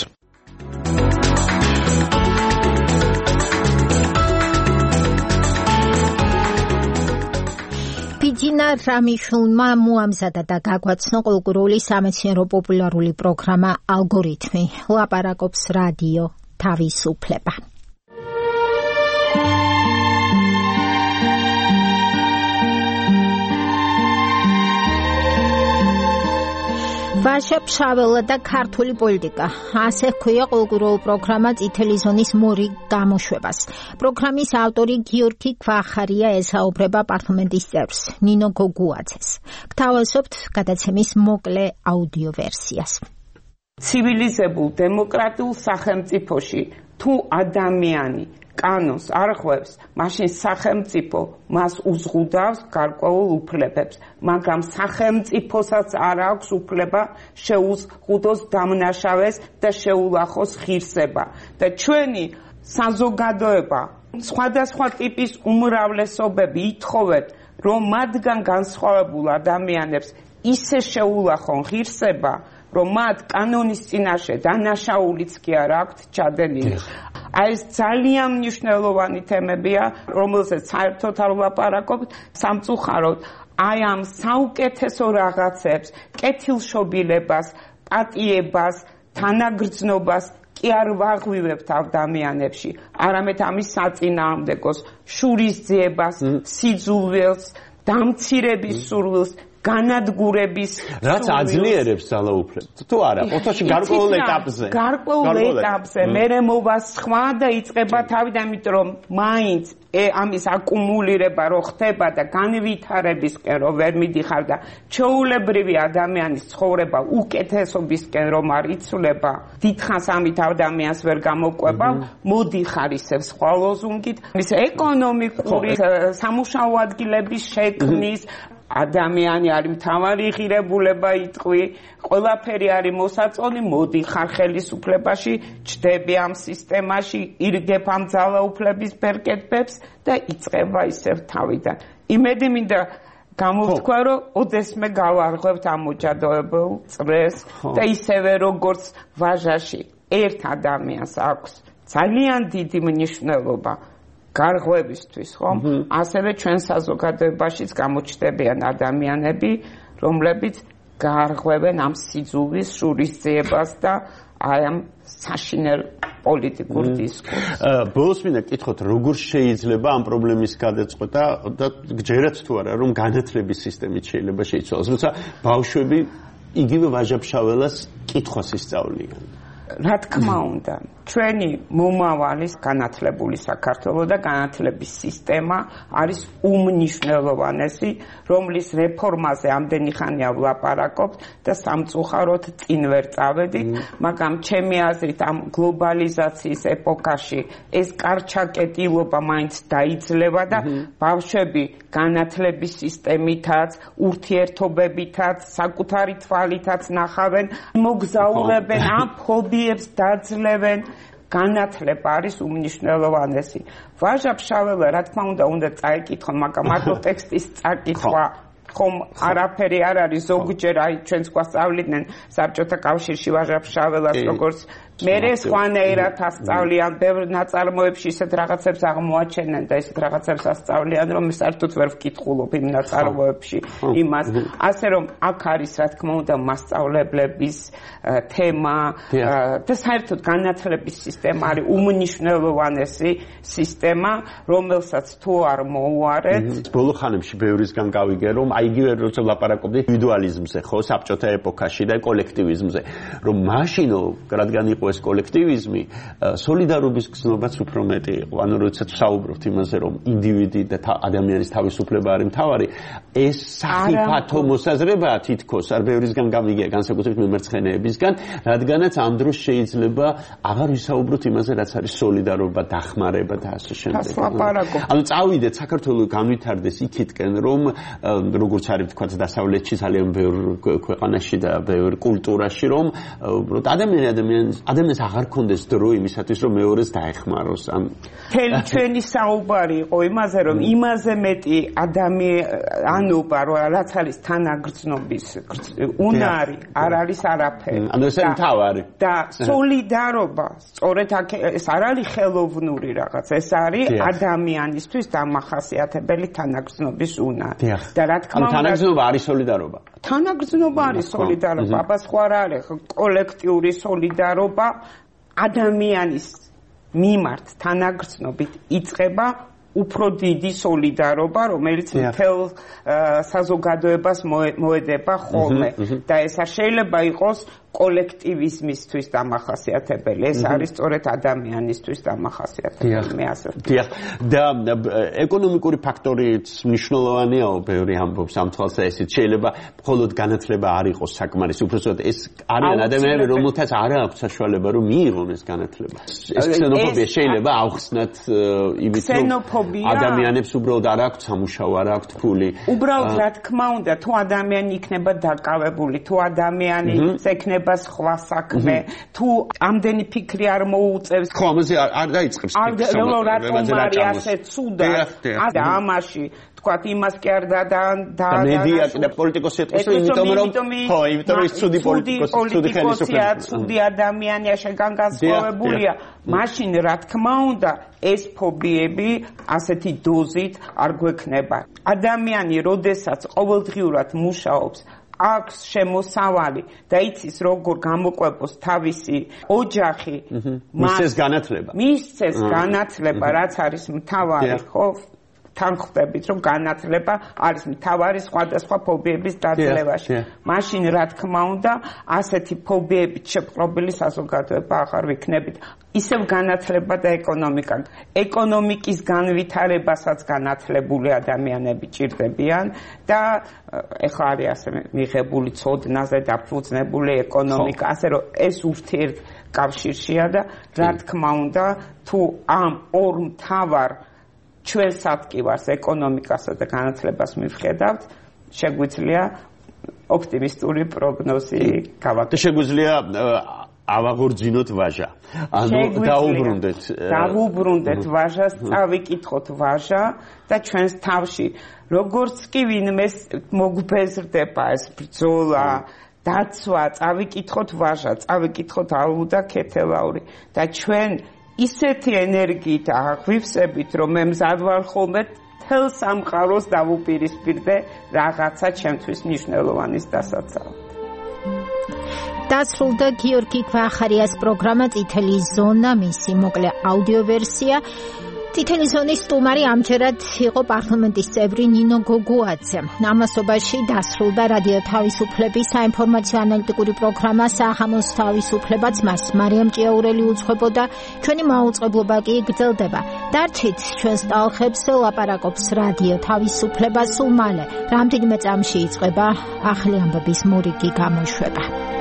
ფიჯინა რამიშულმა მოამზადა და გაგვაცნო კულტურული სამეცნიერო პოპულარული პროგრამა ალგორითმი. ლაპარაკობს რადიო თავისუფლება. ვაშა ფშაველა და ქართული პოლიტიკა. ასე ჰქვია კულტურულ პროგრამა წითელი ზონის მორი გამოშვებას. პროგრამის ავტორი გიორგი ქვახარია ესაუბრება პარლამენტის წევრს ნინო გოგუაძეს. გთავაზობთ გადაცემის მოკლე აუდიო ვერსიას. ცივილიზებულ დემოკრატიულ სახელმწიფოში თუ ადამიანი კანონს არღვევს, მაშინ სახელმწიფო მას უზღუდავს გარკვეულ უფლებებს, მაგრამ სახელმწიფოსაც არ აქვს უფლება შეუზღუდოს დამნაშავეს და შეულახოს ღირსება. და ჩვენი საზოგადოება, სხვადასხვა ტიპის უმრავლესობები ითხოვენ, რომ მათგან განსხვავებულ ადამიანებს ისე შეულახონ ღირსება, რომ მათ კანონის წინაშე დანაშაულიც კი არ აქვთ ჩადენილი. აი ეს ძალიან მნიშვნელოვანი თემებია, რომელზეც საერთოდ არ ვლაპარაკობთ. სამწუხაროდ, აი ამ საუკეთესო რაღაცებს, კეთილშობილებას, პატიებას, თანაგრძნობას კი არ ვაღვივებთ ადამიანებში, არამედ ამის საწინააღმდეგოს, შურისძიებას, სიძულვილს, დამცირების სურვილს, განადგურების რაც აძლიერებს ძალაუფლებას თუ არა ოთოში გარკვეულ ეტაპზე მერე მოვა სხვა და იწყება თავიდან, იმიტომ რომ მაინც ამის აკუმულირება რო ხდება და განვითარებისკენ რო ვერ მიდიხარ და ჩვეულებრივი ადამიანის ცხოვრება უკეთესობისკენ რომ არ იცვლება, დიდხანს ამით ადამიანს ვერ გამოყვება, მოდიხარ ისევ სხვა ლოზუნგით, ის ეკონომიკური სამუშაო ადგილების შექმნის ადამიანი არის მთავარი ღირებულება იტყვი, ყველაფერი არის მოსაწონი, მოდიხარ ხელისუფლებაში, ჩდები ამ სისტემაში, ირგებ ამ ძალაუფლების ბერკეტებს და იწყება ისევ თავიდან. იმედი მინდა გამოვთქვა, რომ ოდესმე გავარღვევთ ამ მოჭადოებულ წრეს და ისევე როგორც ვაჟაში ერთ ადამიანს აქვს ძალიან დიდი მნიშვნელობა გარღვევისთვის, ხომ? ასევე ჩვენ საზოგადოებაშიც გამოჩნდებიან ადამიანები, რომლებიც გარღვევენ ამ სიძულვის შურისძიებას და აი ამ საშინელ პოლიტიკურ დისკურსს. ბოლოს მინდა გკითხოთ, როგორ შეიძლება ამ პრობლემის გადაწყვეტა და გჯერათ თუ არა, რომ განათლების სისტემით შეიძლება შეიცვალოს, როცა ბავშვები იგივე ვაჟა-ფშაველას კითხვას ისწავლიან. რა თქმა უნდა, ჩვენი მომავალის განათლებული საქართველო და განათლების სისტემა არის უმნიშვნელოვანესი, რომლის რეფორმაზე ამდენი ხანია ვლაპარაკობთ და სამწუხაროდ წინ ვერ წავედით, მაგრამ ჩემი აზრით ამ გლობალიზაციის ეპოქაში ეს კარჩაკეტილობა მაინც დაიძლება და ბავშვები განათლების სისტემითაც, ურთიერთობებითაც, საკუთარი თვალითაც ნახავენ, მოგზაურებენ, ამ ფობიებს დაძლევენ განათლება არის უმნიშვნელოვანესი. ვაჟა-ფშაველა, რა თქმა უნდა წაიკითხო, მაგრამ მარტო ტექსტის წაკითხვა ხომ არაფერი არ არის. ზოგჯერ აი ჩვენს გვასწავლიდნენ საბჭოთა კავშირში ვაჟა-ფშაველას როგორც მერე სხვანაირად ასწავლიან, ბევრ ნაწარმოებში ისეთ რაღაცებს აღმოაჩენენ და ისეთ რაღაცებს ასწავლიან, რომ საერთოდ ვერ ვკითხულობ იმ ნაწარმოებში იმას. ასე რომ აქ არის რა თქმა უნდა მასწავლებლების თემა და საერთოდ განათლების სისტემა არის უმნიშვნელოვანესი სისტემა, რომელსაც თუ არ მოუარეთ. ბოლო ხანებში ბევრისგან გავიგე, რომ აი იგივე როცა ვლაპარაკობდი ინდივიდუალიზმზე, ხო, საბჭოთა ეპოქაში და კოლექტივიზმზე, რომ მაშინო რადგან იყო ეს კოლექტივიზმი, სოლიდარობის გზნობას უფრო მეტი იყო. ანუ როდესაც ვსაუბრობთ იმაზე, რომ ინდივიდი და ადამიანის თავისუფლება არის მთავარი, ეს სახიფათო მოსაზრებაა თითქოს არ ბევრისგან გამიგია, განსაკუთრებით მემარცხენეებისგან, რადგანაც ამ დროს შეიძლება აღარ ვისაუბროთ იმაზე, რაც არის სოლიდარობა, დახმარება და ასე შემდეგ. ანუ წავიდეთ საქართველოს განვითარდეს იქითკენ, რომ როგორც არის თქვა დასავლეთში ძალიან ბევრ ქვეყანაში და ბევრ კულტურაში, რომ ადამიანს აღარ კონდეს დრო იმისათვის, რომ მეორეს დაეხმაროს. მთელი ჩვენი საუბარი იყო იმაზე, რომ იმაზე მეტი ადამიანობა, რაც არის თანაგრძნობის უნარი, არ არის არაფერი. ანუ ეს მთავარი. და სოლიდარობა, სწორედ ეს არ არის ხელოვნური რაღაც, ეს არის ადამიანისთვის დამახასიათებელი თანაგრძნობის უნარი. და რა თქმა უნდა, თანაგრძნობა არის სოლიდარობა. თანაგრძნობა არის სოლიდარობა, აბა სხვა რა არის, კოლექტიური სოლიდარობა ადამიანის მიმართ თანაგრძნობით იწყება უფრო დიდი სოლიდარობა, რომელიც მთელ საზოგადოებას მოედება ხოლმე და ეს არ შეიძლება იყოს კოლექტივიზმისთვის დამახასიათებელი, ეს არის სწორედ ადამიანისთვის დამახასიათებელი, მე ასე ვთქვი. და ეკონომიკური ფაქტორიც მნიშვნელოვანია, ბევრი ამბობს ამ თვალსაზრისით. შეიძლება მხოლოდ განათლება არ იყოს საკმარისი, უბრალოდ ეს არიან ადამიანები, რომელთაც არ აქვს საშუალება რომ მიიღონ ეს განათლება. ეს ქსენოფობია შეიძლება ავხსნათ იმით, რომ ადამიანებს უბრალოდ არ აქვს სამუშაო, არ აქვს ფული. უბრალოდ რა თქმა უნდა, თუ ადამიანი იქნება დაკავებული, თუ ადამიანი ექნება სხვა საქმე, თუ ამდენი ფიქრი არ მოუწევს, ხო, ამაზე არ დაიწყებს ფიქრი. რატომ არის ასე ცუდად? და ამაში თქვათ იმას კი არ და მედია და პოლიტიკოსი ეთქოს, იმიტომ რომ ხო, იმიტომ რომ ის ცუდი პოლიტიკოსია, ცუდი ადამიანია, შეგან განსხვავებულია. მაშინ რა თქმა უნდა, ეს ფობიები ასეთი დოზით არ გვექნება. ადამიანი, როდესაც ყოველდღიურად მუშაობს, აქვს შემოსავალი და იცის როგორ გამოყვებოს თავისი ოჯახი, მისცეს განათლება. მისცეს განათლება, რაც არის მთავარი, ხო? თან ხვდებით, რომ განათლება არის მთავარი სხვადასხვა ფობიების დაძლევაში. მაშინ რა თქმა უნდა, ასეთი ფობიებით შეპყრობილი საზოგადოება აღარ ვიქნებით. ისევ განათლება და ეკონომიკა. ეკონომიკის განვითარებასაც განათლებული ადამიანები ჭირდებიან და ეხლა არის ასე მიღებული ცოდნაზე დაფუძნებული ეკონომიკა, ასე რომ ეს ურთიერთკავშირშია და რა თქმა უნდა, თუ ამ ორ მთავარ ჩვენ სატკივარს ეკონომიკასა და განათლებას მივხედავთ, შეგვიძლია ოპტიმისტური პროგნოზი გავაკეთოთ. შეგვიძლია ავაღორძინოთ ვაჟა. ანუ დავუბრუნდეთ ვაჟას, წავიკითხოთ ვაჟა და ჩვენს თავში როგორც კი ვინმე მოგვბეზრდება ეს ბრძოლა, დაცვა, წავიკითხოთ ვაჟა, წავიკითხოთ ალუდა ქეთელაური და ჩვენ ისეთი ენერგიით აღვივსებით, რომ მე მზად ვარ ხოლმე თელ სამყაროს დავუპირისპირდე რაღაცა ჩემთვის მნიშვნელოვანის დასაცავად. დასრულდა გიორგი გვახარიას პროგრამა წითელი ზონა, მისი მოკლე აუდიო ვერსია. წითელი ზონის სტუმარი ამჯერად იყო პარლამენტის წევრი ნინო გოგუაძე. ამასობაში დასრულდა რადიო თავისუფლების საინფორმაციო ანალიტიკური პროგრამა საღამოს თავისუფლებაც მას მარიამ ჭიაურელი უძღვებოდა. ჩვენი მაუწყებლობა კი გრძელდება. დარჩით ჩვენს ტალხებს ლაპარაკობს რადიო თავისუფლება სულ მალე. რამდენიმე წამში იწყება ახალი ამბების მორიგი გამოშვება.